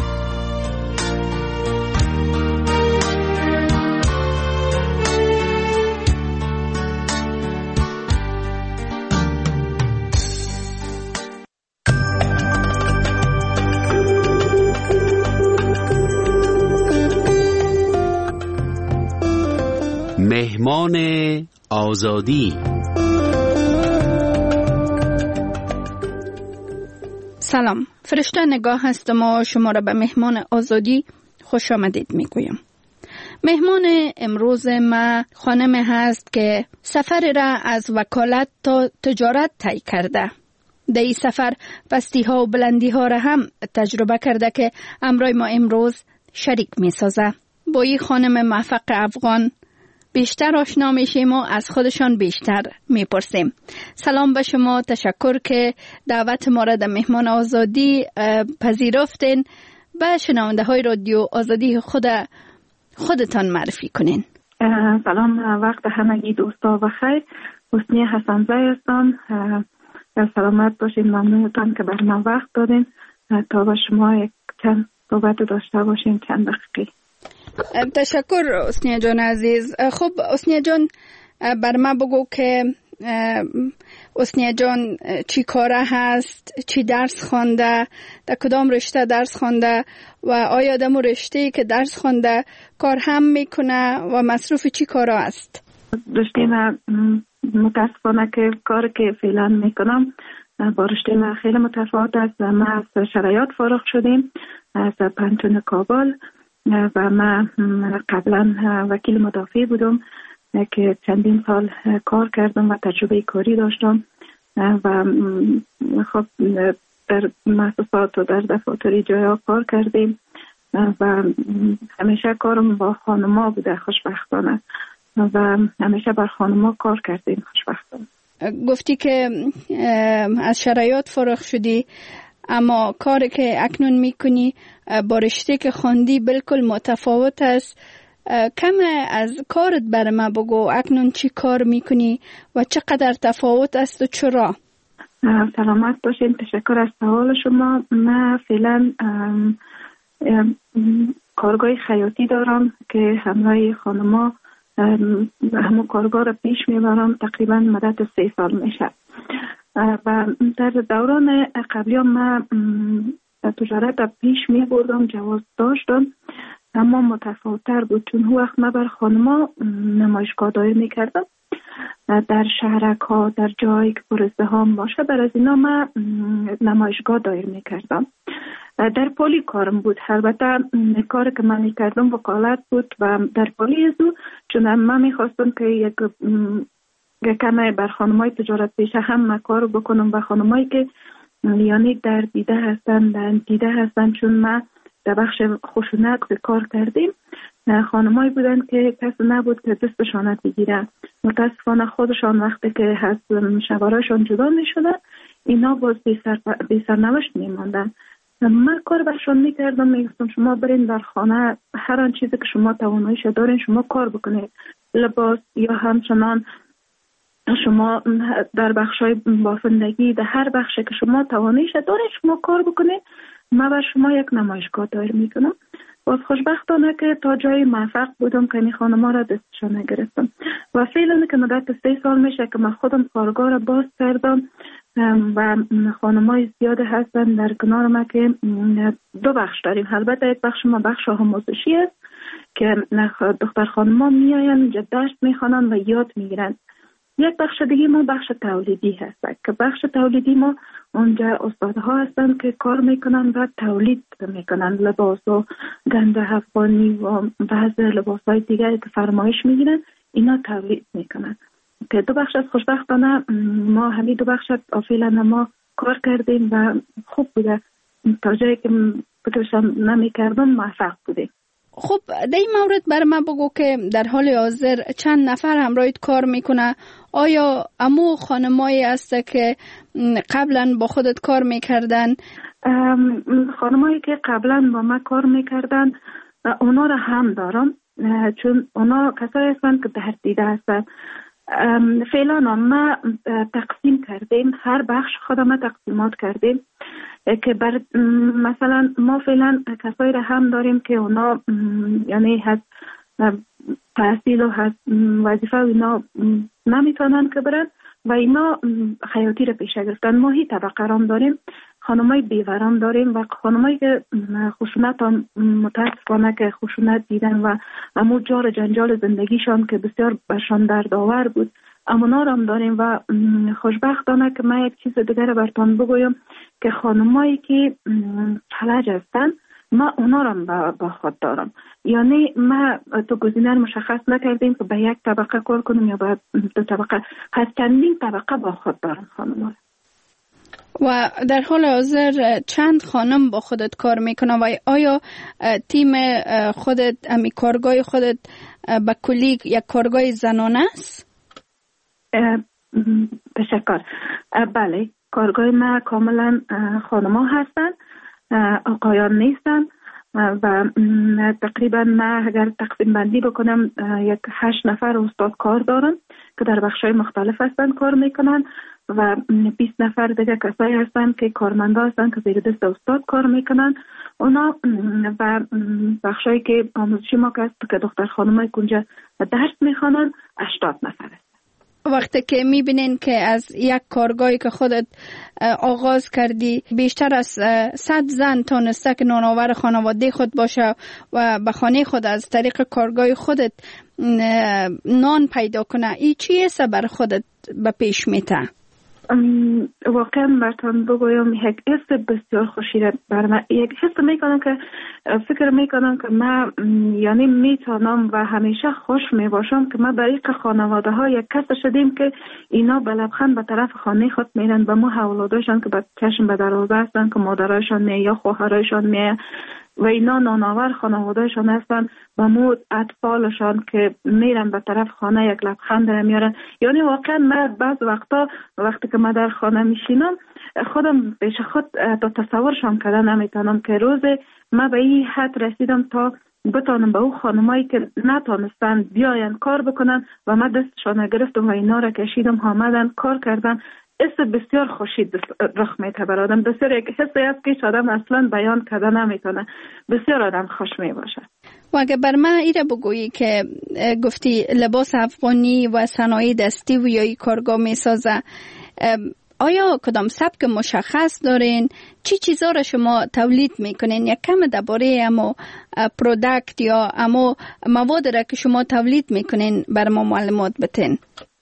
مهمان آزادی. سلام، فرشته نگاه هستم و شما را به مهمان آزادی خوش آمدید میگویم. مهمان امروز ما خانم هست که سفر را از وکالت تا تجارت طی کرده. در این سفر پستی ها و بلندی ها را هم تجربه کرده که امروز ما امروز شریک می سازه. با این خانم موفق افغان بیشتر آشنا میشیم و از خودشان بیشتر میپرسیم. سلام به شما، تشکر که دعوت ما را در مهمان آزادی پذیرفتین. به شنونده های رادیو آزادی خود خودتان معرفی کنین. سلام، وقت همگی دوستا بخیر. حسنی حسن‌زی هستم. سلامت باشین، ممنونتان که بر من وقت دادین تا با شما یک چند صحبت داشته باشیم، چند دقیقه. تشکر حسنیه جان عزیز. خب حسنیه جان، بر ما بگو که حسنیه جان چی کاره هست، چی درس خوانده، در کدام رشته درس خوانده و آیا در رشته که درس خوانده کار هم میکنه و مصروف چی کارا است؟ رشته من متاسفانه که کار که فعلا میکنم با رشته من خیلی متفاوت است. ما از شرایط فارغ شدیم از پانتون کابل و من قبلا وکیل مدافع بودم که چندین سال کار کردم و تجربه کاری داشتم و خب در مؤسسات و در دفاتر جایا کار کردیم و همیشه کارم با خانما بوده خوشبختانه و همیشه بر خانما کار کردیم خوشبختانه. گفتی که از شرایط فارغ شدی، اما کاری که اکنون میکنی با رشته که خواندی بالکل متفاوت است. کم از کارت بر ما بگو، اکنون چی کار میکنی و چقدر تفاوت است و چرا؟ سلامت باشین، تشکر از سوال شما. من فعلا کارگاه خیاطی دارم که همراه خانما همون کارگاه را پیش میبرم. تقریبا مدت سه سال میشه و در دوران قبلی من تجارت پیش می بردم، جواز داشتم اما متفاوت‌تر بود، چون هو وقت ما بر خانما نمایشگاه دایر میکردم در شهرک ها، در جایی که پر ازدحام باشه، بر از اینا ما نمایشگاه دایر میکردم. در پلی کارم بود، البته کاری که من میکردم وکالت بود و در پلی ازو، چون من میخواستم که یک کمی بر خانمای تجارت پیشه هم کار بکنم و خانمایی که یعنی در دیده هستن، در دیده هستن، چون ما در بخش خشونت کار کردیم، خانمایی بودن که کسی نبود که دستشان بگیره. متاسفانه خودشان وقتی که از شوهرشان جدا می شدن، اینا باز بی سرنوشت می ماندن. من کار برشان می کردم، می گفتم شما برین در خانه، هر آن چیزی که شما تواناییش دارین شما کار بکنید، لباس یا همچنان شما در بخشای بافندگی، در هر بخشی که شما تواناییش دارین شما کار بکنید. من بر شما یک نمایشگاه دایر میکنم. باز خوشبختانه که تا جای موفق بودم که این خانم‌ها را دستشان نگرفتم و فعلا که مدت سه سال میشه که من خودم کارگاه را باز کردم و خانم‌های زیاده هستن در کنار ما که دو بخش داریم. البته یک بخش ما بخش آموزشی است که دختر خانم‌ها میاین اینجا درس میخوانن و یاد میگیرن. یک بخش دیگه ما بخش تولیدی هست که بخش تولیدی ما اونجا استادها هستن که کار میکنن و تولید میکنن، لباس و گنده افغانی و بعض لباس های دیگری که فرمایش میگیرن اینا تولید میکنن. که دو بخش از خوشبختانه ما همین دو بخش فعلا ما کار کردیم و خوب بوده، تا جایی که فکرشم نمیکردم موفق بودیم. خب در این مورد بر ما بگو که در حال حاضر چند نفر همراهت کار میکنه؟ آیا امو خانمایی هست که قبلا با خودت کار میکردن؟ خانمایی که قبلا با ما کار میکردن اونا را هم دارم، چون اونا کسایی هستن که در دیده هستن. فعلا ما تقسیم کردیم، هر بخش خودم تقسیمات کردیم که بر مثلا ما فعلا کسایی را هم داریم که اونا یعنی هست تحصیل و هست وظیفه و اینا نمیتونن که برن و اینا خیاطی را پیشه گرفتن. ما هی طبقه رام داریم، خانمای بیورام داریم و خانمایی که خشونت هم متاسفانه که خشونت دیدن و امو جار جنجال زندگیشان که بسیار برشان دردآور بود امونا هم داریم. و خوشبختانه که من یک چیز دیگر برتان بگویم که خانمایی که فلج هستن ما اونا را با خود دارم، یعنی ما تو گزینه مشخص نکردیم که به یک طبقه کار کنیم یا به دو طبقه، هر چندین طبقه با خود دارم خانم‌ها. و در حال حاضر چند خانم با خودت کار میکنه و آیا تیم خودت امی کارگاه خودت به کلی یک کارگاه زنانه است؟ تشکر. بله، کارگاه ما کاملا خانم‌ها هستن، آقایان نیستن و تقریبا ما اگر تقسیم بندی بکنم یک هشت نفر استاد کار دارن که در بخش‌های مختلف هستن کار میکنن و بیست نفر دیگه کسایی هستن که کارمندا هستن که زیر دست استاد کار میکنن. اونا و بخشایی که آموزشی ما که دختر خانمای کنجا درس میخوانن هشتاد نفر هستن. وقتی که میبینین که از یک کارگاهی که خودت آغاز کردی بیشتر از صد زن تانسته که نانآور خانواده خود باشه و به خانه خود از طریق کارگاه خودت نان پیدا کنه، این چیه بر خودت به پیش میته؟ واقعا براتون بگویم یک حس بسیار خوشی بر من، یک حس میکنم که فکر میکنم که من یعنی میتونم و همیشه خوش میباشم که من برای خانواده ها یک کس شدیم که اینا به لبخند به طرف خانه خود میرن، به ما اولادشان که به چشم به دروازه هستن که مادرایشان می یا خواهرایشان می و اینا نانآور خانوادهشان هستن و مو اطفالشان که میرن به طرف خانه یک لبخند را میارن. یعنی واقعا من بعض وقتا وقتی که من در خانه میشینم خودم پیش خود تا تصورشان کردن نمیتونم که روز من به این حد رسیدم تا بتانم به او خانمایی که نتانستن بیاین کار بکنن و من دستشان گرفتم و اینا را کشیدم آمدن کار کردن. حس بسیار خوشی رخ میده بر آدم، بسیار یک حسی است که آدم اصلا بیان کرده نمیتونه، بسیار آدم خوش می باشه. و اگه بر من ایره بگویی که گفتی لباس افغانی و صنایع دستی و یا کارگاه می سازه، آیا کدام سبک مشخص دارین؟ چی چیزا را شما تولید میکنین؟ یک کم درباره اما پروداکت یا اما مواد را که شما تولید میکنین بر ما معلومات بتین.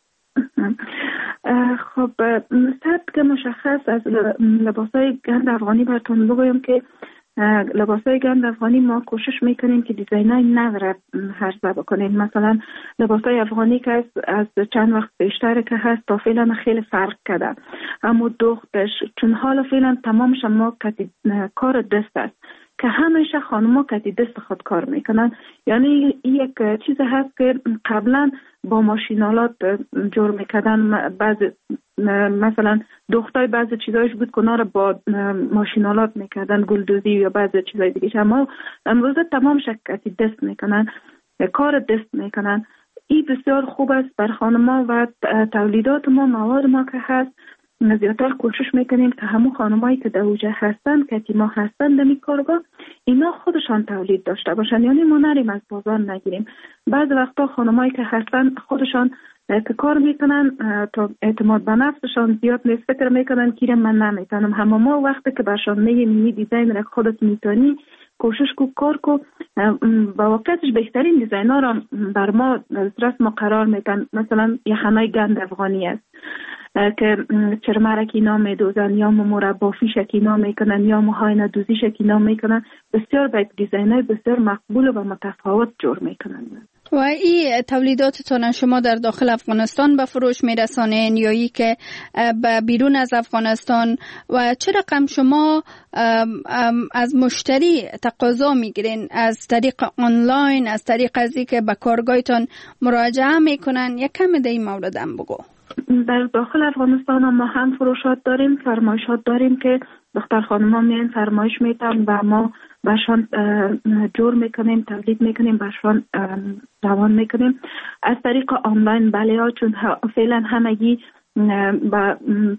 خب سبک مشخص از لباسای گند افغانی براتون بگویم که لباسای گند افغانی ما کوشش میکنیم که دیزاینای نو را عرضه بکنیم. مثلا لباسای افغانی که از, از چند وقت بیشتر که هست تا فعلا خیلی فرق کرده، اما دوختش چون حالا فعلا تمامش ما کار دست است که همیشه خانم‌ها کتی دست خود کار میکنن. یعنی یک چیز هست که قبلا با ماشینالات جور میکردن، بعض مثلا دختای بعض چیزایش بود که ناره با ماشینالات میکردن، گلدوزی یا بعض چیزای دیگه، اما امروزه تمامش کتی دست میکنن، کار دست میکنن. این بسیار خوب است بر خانم‌ها و تولیدات ما، مواد ما که هست زیادتر کوشش میکنیم که همون خانمایی که در اوجه هستن که ما هستن در می کارگاه اینا خودشان تولید داشته باشن، یعنی ما نریم از بازار نگیریم. بعض وقتا خانمایی که هستن خودشان که کار میکنن تا اعتماد به نفسشان زیاد نیست، فکر میکنن که من نمیتونم. همه ما وقتی که برشان میگیم می دیزاین را خودت میتونی، کوشش کو کار کو، با واقعیتش بهترین دیزاین ها را بر ما رسم قرار میتن. مثلا یه خنای گند افغانی است که چرمرکی نام میدوزن یا مربافی شکی نام میکنن یا موهای ندوزی شکی نام میکنن، بسیار با دیزاین های بسیار مقبول و متفاوت جور میکنن. و این تولیداتتان شما در داخل افغانستان به فروش میرسانین یا ای که به بیرون از افغانستان، و چه رقم شما از مشتری تقاضا میگیرین؟ از طریق آنلاین، از طریق ازی که به کارگاهتان مراجعه میکنن؟ یک کم در این مورد هم بگو. در داخل افغانستان ما هم فروشات داریم، فرمایشات داریم که دختر خانم ها میان فرمایش میتن و ما برشان جور میکنیم، تولید میکنیم، برشان روان میکنیم. از طریق آنلاین بله ها، چون فعلا همگی با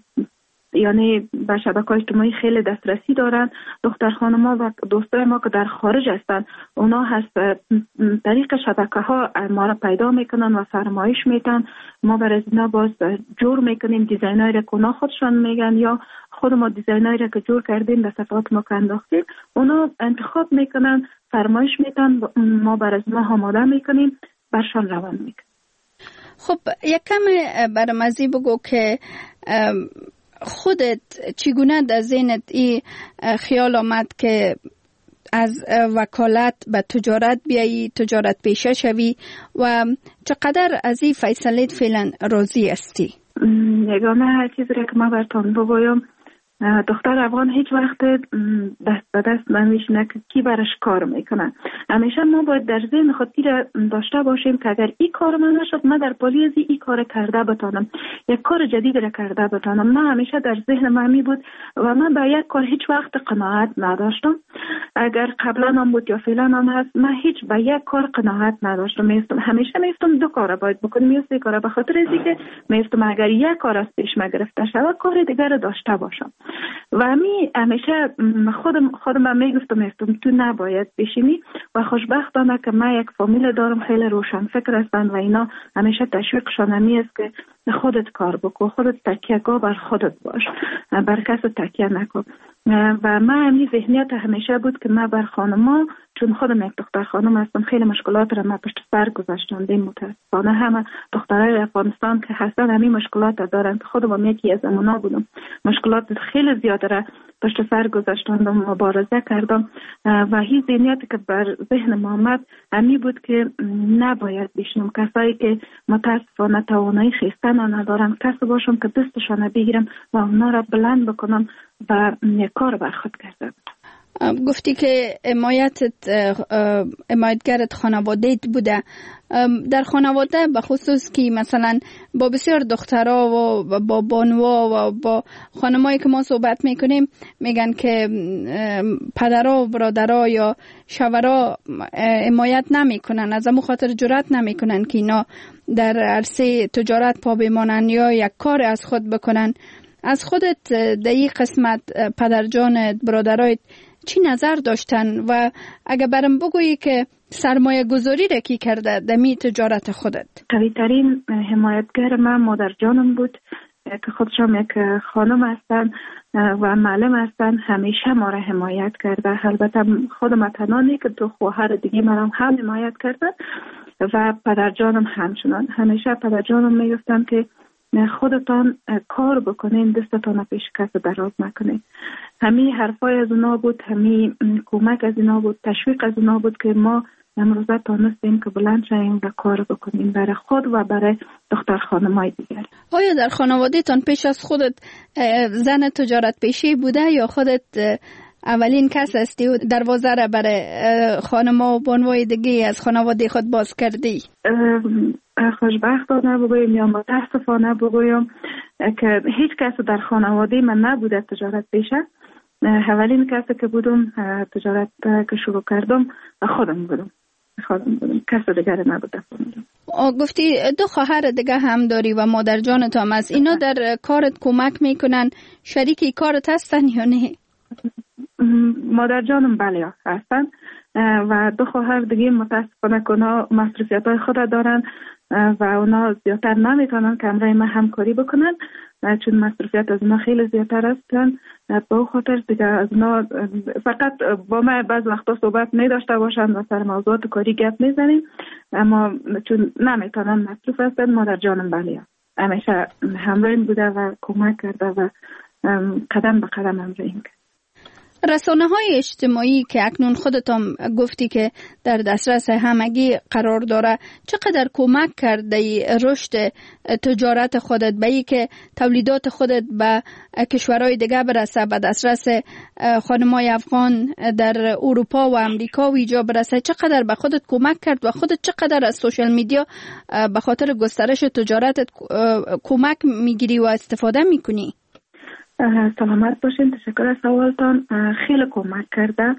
یعنی به شبکه‌های اجتماعی خیلی دسترسی دارن. دختر خانم‌ها و دوستای ما که در خارج هستن اونا هست طریق شبکه‌ها ما را پیدا میکنن و فرمایش میتن، ما برای اینا باز جور میکنیم دیزاینایی را که اونا خودشان میگن یا خود ما دیزاینایی را که جور کردیم در صفحات ما که انداختیم اونا انتخاب میکنن، فرمایش میتن، ما برای اینا آماده میکنیم، برشان روان میکنیم. خب یک کم برام ازی بگو که خودت چگونه در ذهنت این خیال آمد که از وکالت به تجارت بیایی، تجارت پیشه شوی، و چقدر از این فیصله فعلا راضی هستی؟ یگانه چیزی که ما براتون بگویم، دختر افغان هیچ وقت دست به دست نمیشینه که کی برش کار میکنه. همیشه ما باید در ذهن خود داشته باشیم که اگر این کار من نشد، من در پالی از این کار کرده بتانم، یک کار جدید را کرده بتانم. من همیشه در ذهن من می بود و من به یک کار هیچ وقت قناعت نداشتم. اگر قبلا هم بود یا فعلا هم هست، من هیچ به یک کار قناعت نداشتم. میستم همیشه میستم دو کار باید بکنم یا سه کار، به خاطر اینکه میستم اگر یک کار از پیش ما گرفته شود کار دیگر را داشته باشم. و می همیشه خودم خودم میگفتم میستم تو نباید بشینی، و خوشبختانه که من یک فامیل دارم خیلی روشن فکر هستن و اینا همیشه تشویقشان همی است که خودت کار بکن، خودت تکیه‌گاه بر خودت باش، بر کس تکیه نکن. و من همین ذهنیت همیشه بود که من بر خانما، چون خودم یک دختر خانم هستم، خیلی مشکلات را من پشت سر گذاشتم. متاسفانه همه دخترای افغانستان که هستن همین مشکلات دارن که خودم یکی از اونا بودم. مشکلات خیلی زیاده را پشت سر گذاشتم و مبارزه کردم و هیچ ذهنیتی که بر ذهن ما آمد همین بود که نباید بشنم کسایی که متاسفانه توانایی خیستن ندارن، کسی باشم که دستشان بگیرم و اونا را بلند بکنم و یک کار بر خود کردم. گفتی که حمایتت حمایتگرت خانواده‌ت بوده. در خانواده به خصوص که مثلا با بسیار دخترها و با بانوا و با خانمایی که ما صحبت میکنیم میگن که پدرها و برادرها یا شوهرها حمایت نمیکنن، از همون خاطر جرأت نمیکنن که اینا در عرصه تجارت پا بمانن یا یک کار از خود بکنن. از خودت در این قسمت پدرجانت، برادرایت چی نظر داشتن و اگه برام بگویی که سرمایه گذاری را کی کرده در می تجارت خودت؟ قوی ترین حمایتگر من مادر جانم بود که خودشان یک خانم هستن و معلم هستن همیشه ما را حمایت کرده. البته خود ما تنانی که تو خواهر دیگه مرا هم حمایت کردن و پدر جانم همچنان. همیشه پدر جانم میگفتن که خودتان کار بکنین، دستتان پیش کس دراز نکنین. همین حرفای از اونا بود، همین کمک از اونا بود، تشویق از اونا بود که ما امروزه تانستیم که بلند شویم و کار بکنیم برای خود و برای دختر خانمای دیگر. آیا در خانواده تان پیش از خودت زن تجارت پیشی بوده یا خودت اولین کس هستی و دروازه را برای خانما و بانوای دیگه از خانواده خود باز کردی؟ خوشبختانه بگویم یا متاسفانه بگویم که هیچ کس در خانواده من نبوده تجارت پیشه. اولین کسی که بودم تجارت که شروع کردم خودم بودم. خودم بودم. کس دیگر نبوده. گفتی دو خواهر دیگه هم داری و مادر جانت هم است. اینا در کارت کمک میکنن؟ شریکی کارت هستن یا نه؟ مادر جانم بله هستن و دو خواهر دیگه متاسفانه که اونا مصروفیت های خود دارن و اونا زیادتر نمیتونن که همراه من همکاری بکنن چون مصروفیت از اونا خیلی زیادتر هستن. به خاطر دیگه از اونا فقط با من بعض وقتا صحبت نداشته باشن و سر موضوعات کاری گپ میزنیم، اما چون نمیتونن مصروف هستن مادر جانم بله همیشه همراهیم بوده و کمک کرده و قدم به قدم همراهیم کرد. رسانه های اجتماعی که اکنون خودتان گفتی که در دسترس همگی قرار داره چقدر کمک کرده رشد تجارت خودت به ای که تولیدات خودت به کشورهای دیگه برسه، به دسترس خانمای افغان در اروپا و امریکا و اینجا برسه؟ چقدر به خودت کمک کرد و خودت چقدر از سوشال میدیا به خاطر گسترش تجارتت کمک میگیری و استفاده میکنی؟ سلامت باشین. تشکر از سوالتان. خیلی کمک کرده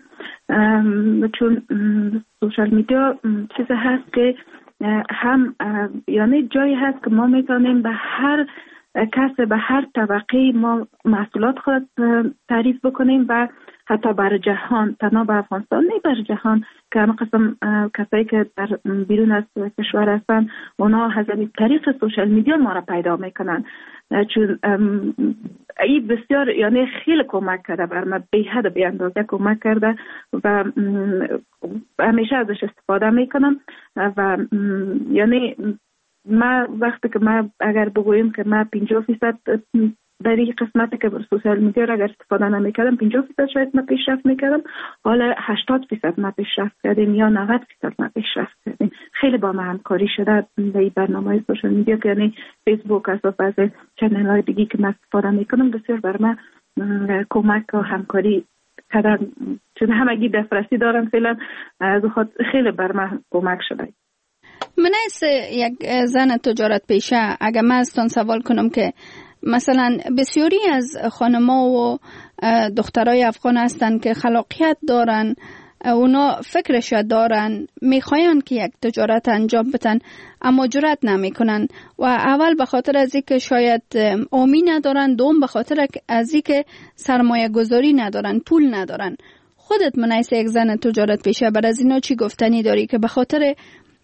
چون سوشال میدیا چیز هست که هم یعنی جایی هست که ما میتونیم به هر کس به هر طبقه ما محصولات خود تعریف بکنیم و حتی بر جهان، تنها به افغانستان نه بر جهان که همه قسم کسایی که در بیرون از کشور هستن اونا از طریق سوشال میدیا ما را پیدا میکنن چون این بسیار یعنی خیلی کمک کرده بر من، به حد به اندازه کمک کرده و همیشه ازش استفاده میکنم و یعنی ما وقتی که ما اگر بگویم که ما پنجاه فیصد در این قسمتی که بر سوشال میدیا را اگر استفاده نمیکردم پنجاه فیصد شاید ما پیشرفت میکردم، حالا هشتاد فیصد ما پیشرفت کردیم یا نود فیصد ما پیشرفت کردیم. خیلی با ما همکاری شده در این برنامه سوشال میدیا که یعنی فیسبوک است و بعض چنل های دیگی که ما استفاده میکنم بسیار بر ما کمک و همکاری کردن چون همگی دسترسی دارم فعلا از خود خیلی بر ما کمک شده. من از یک زن تجارت پیشه اگر من ازتان سوال کنم که مثلا بسیاری از خانما و دخترای افغان هستن که خلاقیت دارن، اونا فکرش دارن، میخواین که یک تجارت انجام بدن اما جرأت نمیکنن و اول به خاطر از اینکه شاید آمی ندارن، دوم به خاطر از اینکه سرمایه گذاری ندارن، پول ندارن. خودت منیس یک زن تجارت پیشه بر از اینا چی گفتنی داری که به خاطر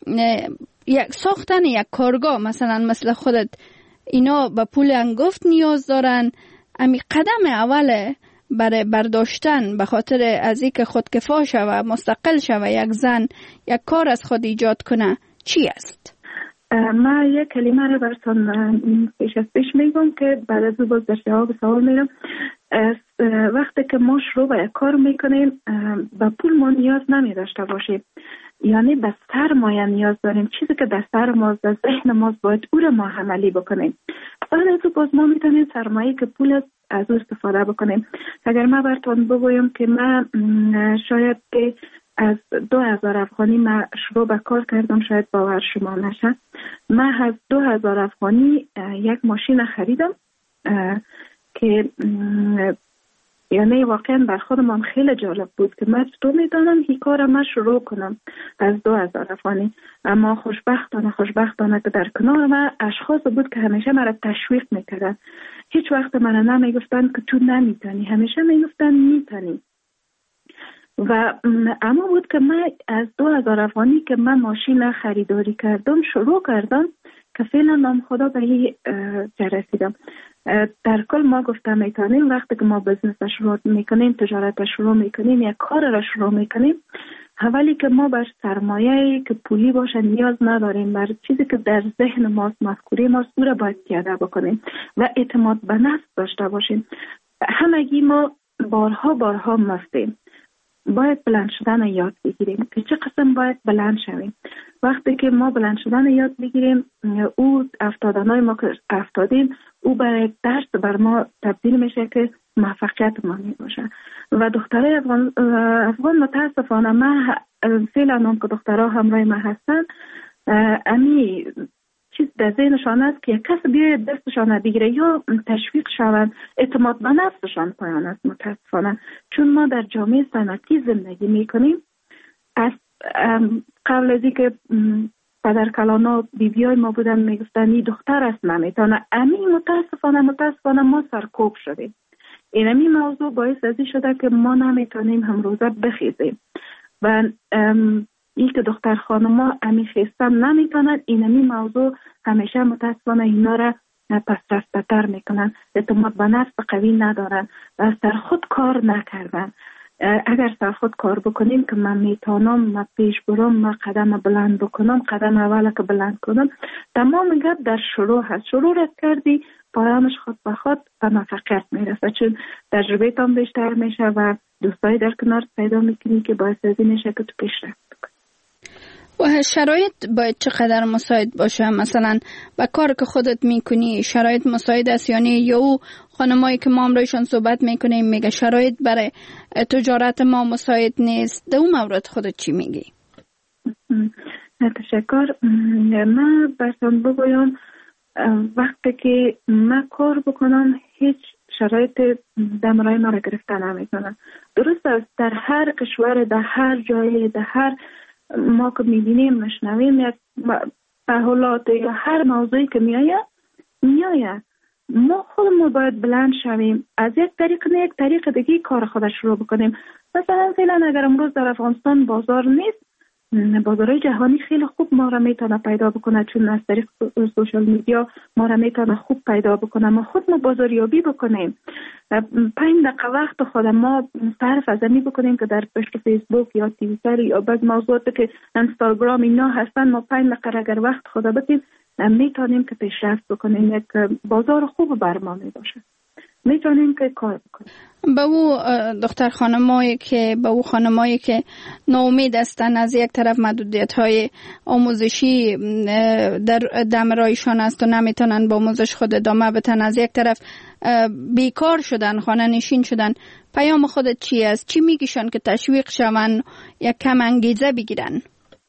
یک ساختن یک کارگاه مثلا مثل خودت اینا به پول انگفت نیاز دارن؟ امی قدم اوله برای برداشتن به خاطر از اینکه خودکفا شوه، مستقل شوه، یک زن یک کار از خود ایجاد کنه چی است؟ ما یک کلمه رو براتون پیش از پیش میگم که بعد از باز در جواب سوال میرم. وقتی که ما شروع به یک کار میکنیم به پول ما نیاز نمی داشته باشیم، یعنی به سرمایه نیاز داریم، چیزی که در سر ماست، در ذهن ماست باید او رو ما عملی بکنیم. بعد از باز ما میتونیم سرمایه که پول است از او استفاده بکنیم. اگر ما براتون بگویم که من شاید که از دو هزار افغانی من شروع به کار کردم، شاید باور شما نشه، من از دو هزار افغانی یک ماشین خریدم که یعنی واقعا بر خودم خیلی جالب بود که من تو میدانم این کار من شروع کنم از دو هزار افغانی. اما خوشبختانه خوشبختانه که در کنار من اشخاص بود که همیشه مرا تشویق میکردن، هیچ وقت من نمیگفتن که تو نمیتونی، همیشه میگفتن میتونی. و اما بود که من از دو هزار افغانی که من ماشین خریداری کردم شروع کردم که فعلا نام خدا به این جا رسیدم. در کل ما گفتم میتونیم وقتی که ما بزنس شروع میکنیم، تجارت شروع میکنیم، یک کار را شروع میکنیم، اولی که ما بر سرمایه‌ای که پولی باشه نیاز نداریم، بر چیزی که در ذهن ماست، مفکوره ماست، او را باید پیاده بکنیم و اعتماد به نفس داشته باشیم. همگی ما بارها بارها مستیم، باید بلند شدن یاد بگیریم که چه قسم باید بلند شویم. وقتی که ما بلند شدن یاد بگیریم، او افتادنهای ما که افتادیم، او برای درس بر ما تبدیل میشه که موفقیت ما می باشه. و دخترای افغان, افغان متاسفانه ما فعلا هم که دخترها همراه ما هستن، امی چیز در ذهنشان است که یک کس بیاید دستشان بگیره یا تشویق شوند، اعتماد به نفسشان پایان است متاسفانه. چون ما در جامعه صنعتی زندگی میکنیم، از قبل از اینکه پدر کلانا بیبیای ما بودن میگفتن این دختر است نمیتونه، امی متاسفانه متاسفانه ما سرکوب شدیم. اینمی موضوع باعث ازی شده که ما نمیتونیم هم روزه بخیزیم و این که دختر خانما امی خیستن نمیتونن، اینمی موضوع همیشه متاسفانه اینا را پس رفته تر میکنن، اعتماد به نفس قوی ندارن و سر خود کار نکردن. اگر سر خود کار بکنیم که من میتونم، من پیش برم، من قدم بلند بکنم، قدم اول که بلند کنم، تمام گپ در شروع هست. شروع رد کردی پایانش خود به خود به موفقیت میرسه، چون تجربه تام بیشتر میشه و دوستایی در کنار پیدا میکنی که باعث ازی میشه که تو پیشرفت بکنی. و شرایط باید چقدر مساعد باشه؟ مثلا با کار که خودت میکنی شرایط مساعد است یعنی یا او خانمایی که ما امروزشان صحبت میکنیم میگه شرایط برای تجارت ما مساعد نیست، در اون مورد خودت چی میگی؟ تشکر. من برسان بگویم وقتی که من کار بکنم هیچ شرایط دمرای ما را گرفتن نمیکنم. درست است در هر کشور، در هر جای، در هر ما که میبینیم مشنویم یک تحولات یا هر موضوعی که میآید میآید ما خودمون باید بلند شویم، از یک طریق نه یک طریق دیگه کار خودش رو بکنیم. مثلا فعلا اگر امروز در افغانستان بازار نیست، بازارهای جهانی خیلی خوب ما را میتونه پیدا بکنه، چون از طریق سوشال میدیا ما را میتونه خوب پیدا بکنه. ما خود ما بازاریابی بکنیم، پنج دقیقه وقت خود ما صرف از می بکنیم که در پشت فیسبوک یا توییتر یا بعض موضوعات که اینستاگرام اینا هستن، ما پنج دقیقه اگر وقت خود بتیم میتونیم که پیشرفت بکنیم، یک بازار خوب بر ما می باشه، میتونیم که کار بکنیم. به او دختر خانمایی که به او خانمایی که ناامید هستند، از یک طرف محدودیت های آموزشی در دمرایشان است و نمیتونن با آموزش خود ادامه بدن، از یک طرف بیکار شدن، خانه نشین شدن، پیام خودت چی است؟ چی میگیشن که تشویق شون یا کم انگیزه بگیرن؟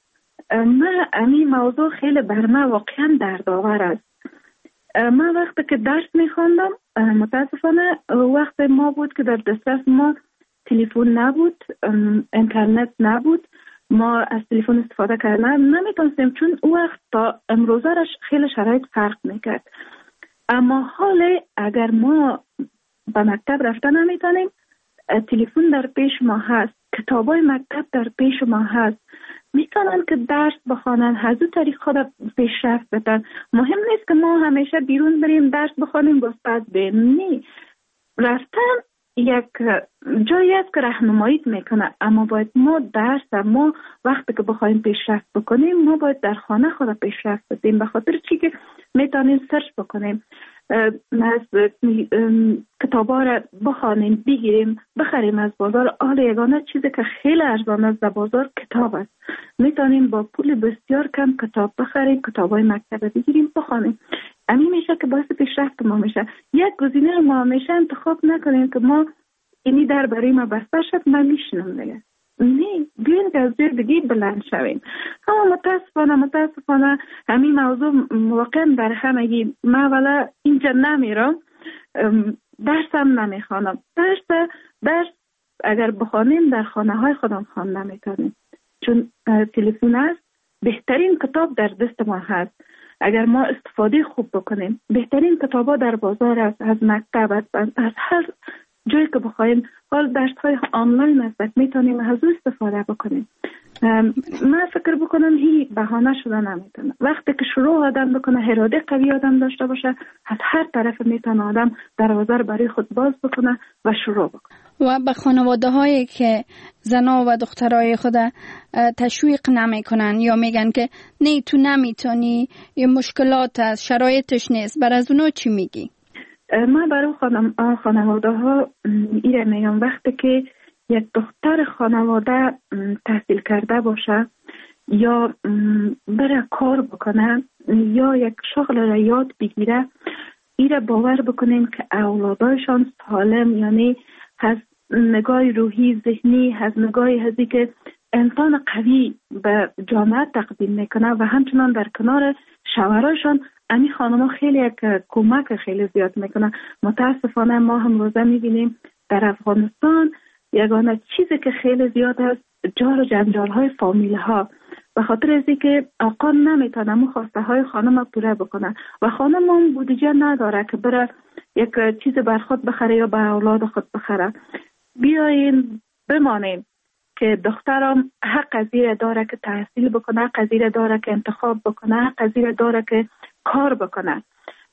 من این موضوع خیلی بر من واقعا دردآور است. من وقتی که درس میخواندم متاسفانه وقت ما بود که در دسترس ما تلفن نبود، اینترنت نبود، ما از تلفن استفاده کردن نمیتونستیم، چون او وقت تا امروزه خیلی شرایط فرق میکرد. اما حال اگر ما به مکتب رفتن نمیتونیم، تلفن در پیش ما هست، کتابای مکتب در پیش ما هست، میتونن که درس بخوانن، از اون طریق خود پیشرفت بدن. مهم نیست که ما همیشه بیرون بریم درس بخوانیم باز پس بریم، نه، رفتن یک جایی است که راهنمایی میکنه، اما باید ما درس ما وقتی که بخوایم پیشرفت بکنیم ما باید در خانه خود پیشرفت بدیم، به خاطر چی که میتونیم سرچ بکنیم، از کتابا را بخوانیم، بگیریم، بخریم از بازار. آل یگانه چیزی که خیلی ارزان است در بازار کتاب است، میتونیم با پول بسیار کم کتاب بخریم، کتابای مکتب بگیریم بخوانیم. همین میشه که باعث پیشرفت ما میشه. یک گزینه ما میشه انتخاب نکنیم که ما اینی در برای ما بسته شد من میشنم دیگه، نه، بیاین که از جای دیگه بلند شویم. اما متاسفانه متاسفانه همین موضوع واقعا در همگی. من اولا اینجا نمیرم، درسم نمیخوانم، درس درس اگر بخوانیم در خانه های خودم خواندن نمیتونیم، چون تلفن است، بهترین کتاب در دست ما هست. اگر ما استفاده خوب بکنیم، بهترین کتابا در بازار است، از مکتب، از هر جایی که بخوایم. حال درس های آنلاین است، میتونیم از او استفاده بکنیم. من فکر بکنم هی بهانه شده نمیتونه. وقتی که شروع آدم بکنه، اراده قوی آدم داشته باشه، از هر طرف میتونه آدم دروازه رو برای خود باز بکنه و شروع بکنه. و به خانواده هایی که زنا و دخترای خود تشویق نمی کنن یا میگن که نه تو نمیتونی، یه مشکلات از شرایطش نیست، بر از اونا چی میگی؟ من برای خانم خانواده ها ایره میگم وقتی که یک دختر خانواده تحصیل کرده باشه یا بره کار بکنه یا یک شغل را یاد بگیره، ایره باور بکنیم که اولادایشان سالم، یعنی از نگاه روحی ذهنی، از نگاه هزی که انسان قوی به جامعه تقدیم میکنه و همچنان در کنار شوهرایشان امی خانم ها خیلی یک کمک خیلی زیاد میکنه. متاسفانه ما هم روزه میبینیم در افغانستان یگانه چیزی که خیلی زیاد است جار و جنجال های فامیل ها، به خاطر ازی که آقا نمیتونه مو خواسته های خانم پوره بکنه و خانم هم بودجه نداره که بره یک چیز بر خود بخره یا بر اولاد خود بخره. بیاین بمانیم که دخترم حق قضیه داره که تحصیل بکنه، حق قضیه داره که انتخاب بکنه، حق قضیه داره که کار بکنه.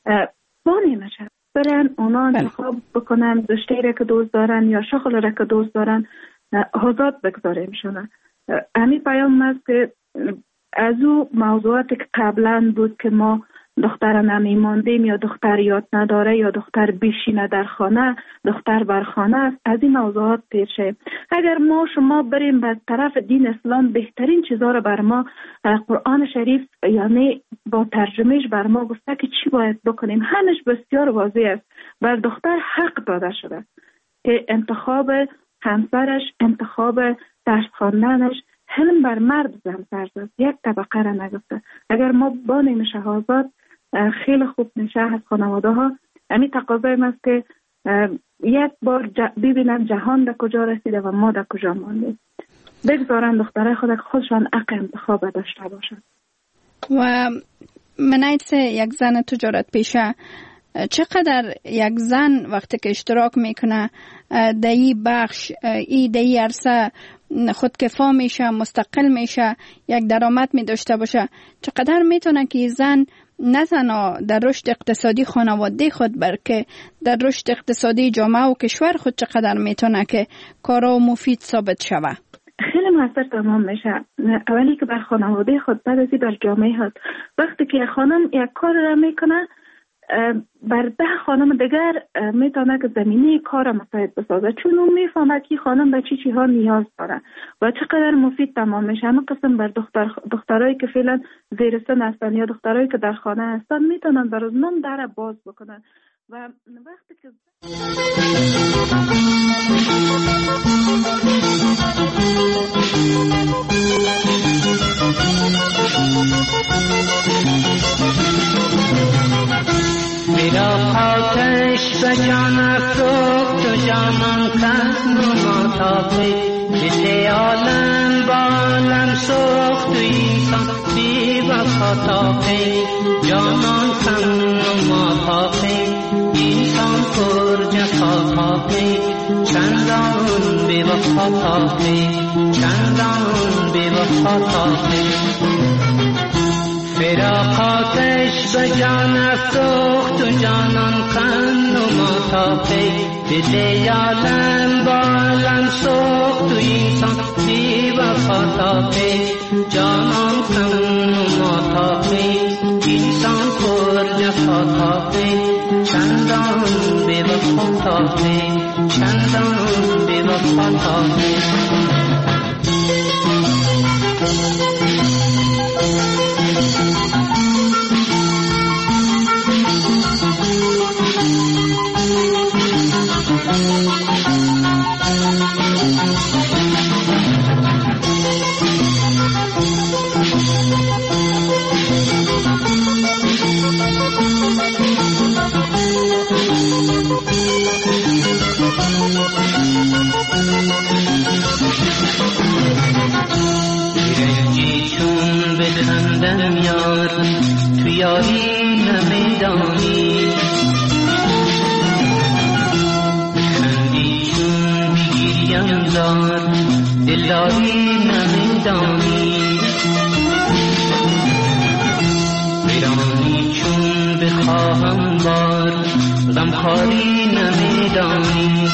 بانیمشه برن اونا انتخاب بکنن رشته را که دوست دارن یا شغل را که دوست دارن، آزاد بگذاریم شونه. همین پیام است که از او موضوعاتی که قبلا بود که ما دختر نمیماندیم یا دختر یاد نداره یا دختر بیشینه در خانه، دختر بر خانه است، از این موضوعات پیشه. اگر ما شما بریم به طرف دین اسلام، بهترین چیزها رو بر ما قرآن شریف یعنی با ترجمهش بر ما گفته که چی باید بکنیم. همش بسیار واضح است. بر دختر حق داده شده که انتخاب همسرش، انتخاب درس خواندنش، حلم بر مرد زمسرز است، یک طبقه را نگفته. اگر ما بانیم شهازاد خیلی خوب میشه از خانواده ها. همین تقاضای است که یک بار ببینن جهان در کجا رسیده و ما در کجا ماندیم. بگذارن دخترای خود خودشان حق انتخاب داشته باشن. و منایت یک زن تجارت پیشه، چقدر یک زن وقتی که اشتراک میکنه در این بخش، ای در این عرصه خودکفا میشه، مستقل میشه، یک درآمد می داشته باشه، چقدر میتونه که زن نه تنها در رشد اقتصادی خانواده خود بلکه در رشد اقتصادی جامعه و کشور خود چقدر میتونه که کارا مفید ثابت شوه؟ خیلی موثر تمام میشه. اولی که بر خانواده خود، بعد ازی بر جامعه خود. وقتی که خانم یک کار را میکنه، بر ده خانم دیگر میتونه که زمینه کار مساعد بسازه، چون اون میفهمه که خانم به چی چی ها نیاز داره و چقدر مفید تمام میشه. همون قسم بر دختر دخترایی که فعلا زیر سن هستن یا دخترایی که در خانه هستن میتونن بر اونم در باز بکنن. و وقتی که میرا آتش به جان افروخت و جانان کن و ماتابه، دل عالم با عالم سوخت و انسان بی وفا تابه، جانان کن و ماتابه، انسان پر جفا تابه، چندان بی وفا تابه، چندان بی وفا تابه. فراقاتش به جان افروخت و جانان کن و ماتابه، دل عالم با عالم سوخت و انسان بی وفا تابه، جانان کن و ماتابه، انسان پر جفا تابه، چندان بی وفا تابه، چندان بی وفا تابه. رنجی چون بخندم یار تو یاری نمیدانی، خندی چون بگیریم دار دلاری نمیدانی. نمیدانی ویرانی چون بخواهم بار غمخواری نمیدانی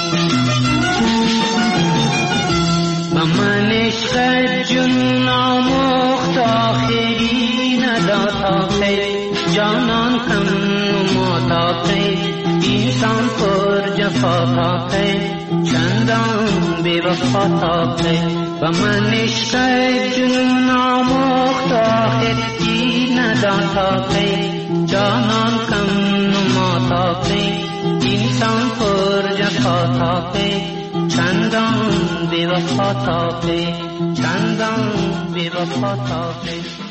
و من عشق جون آموخت آخری نداتا جانان کم نماتا انسان پر جفا تا چندان بے وفا تا و من عشق جنون آموخت آخری نداتا جانان کم نماتا انسان پر جفا تا چندان بے وفا تا چندان بے وفا تا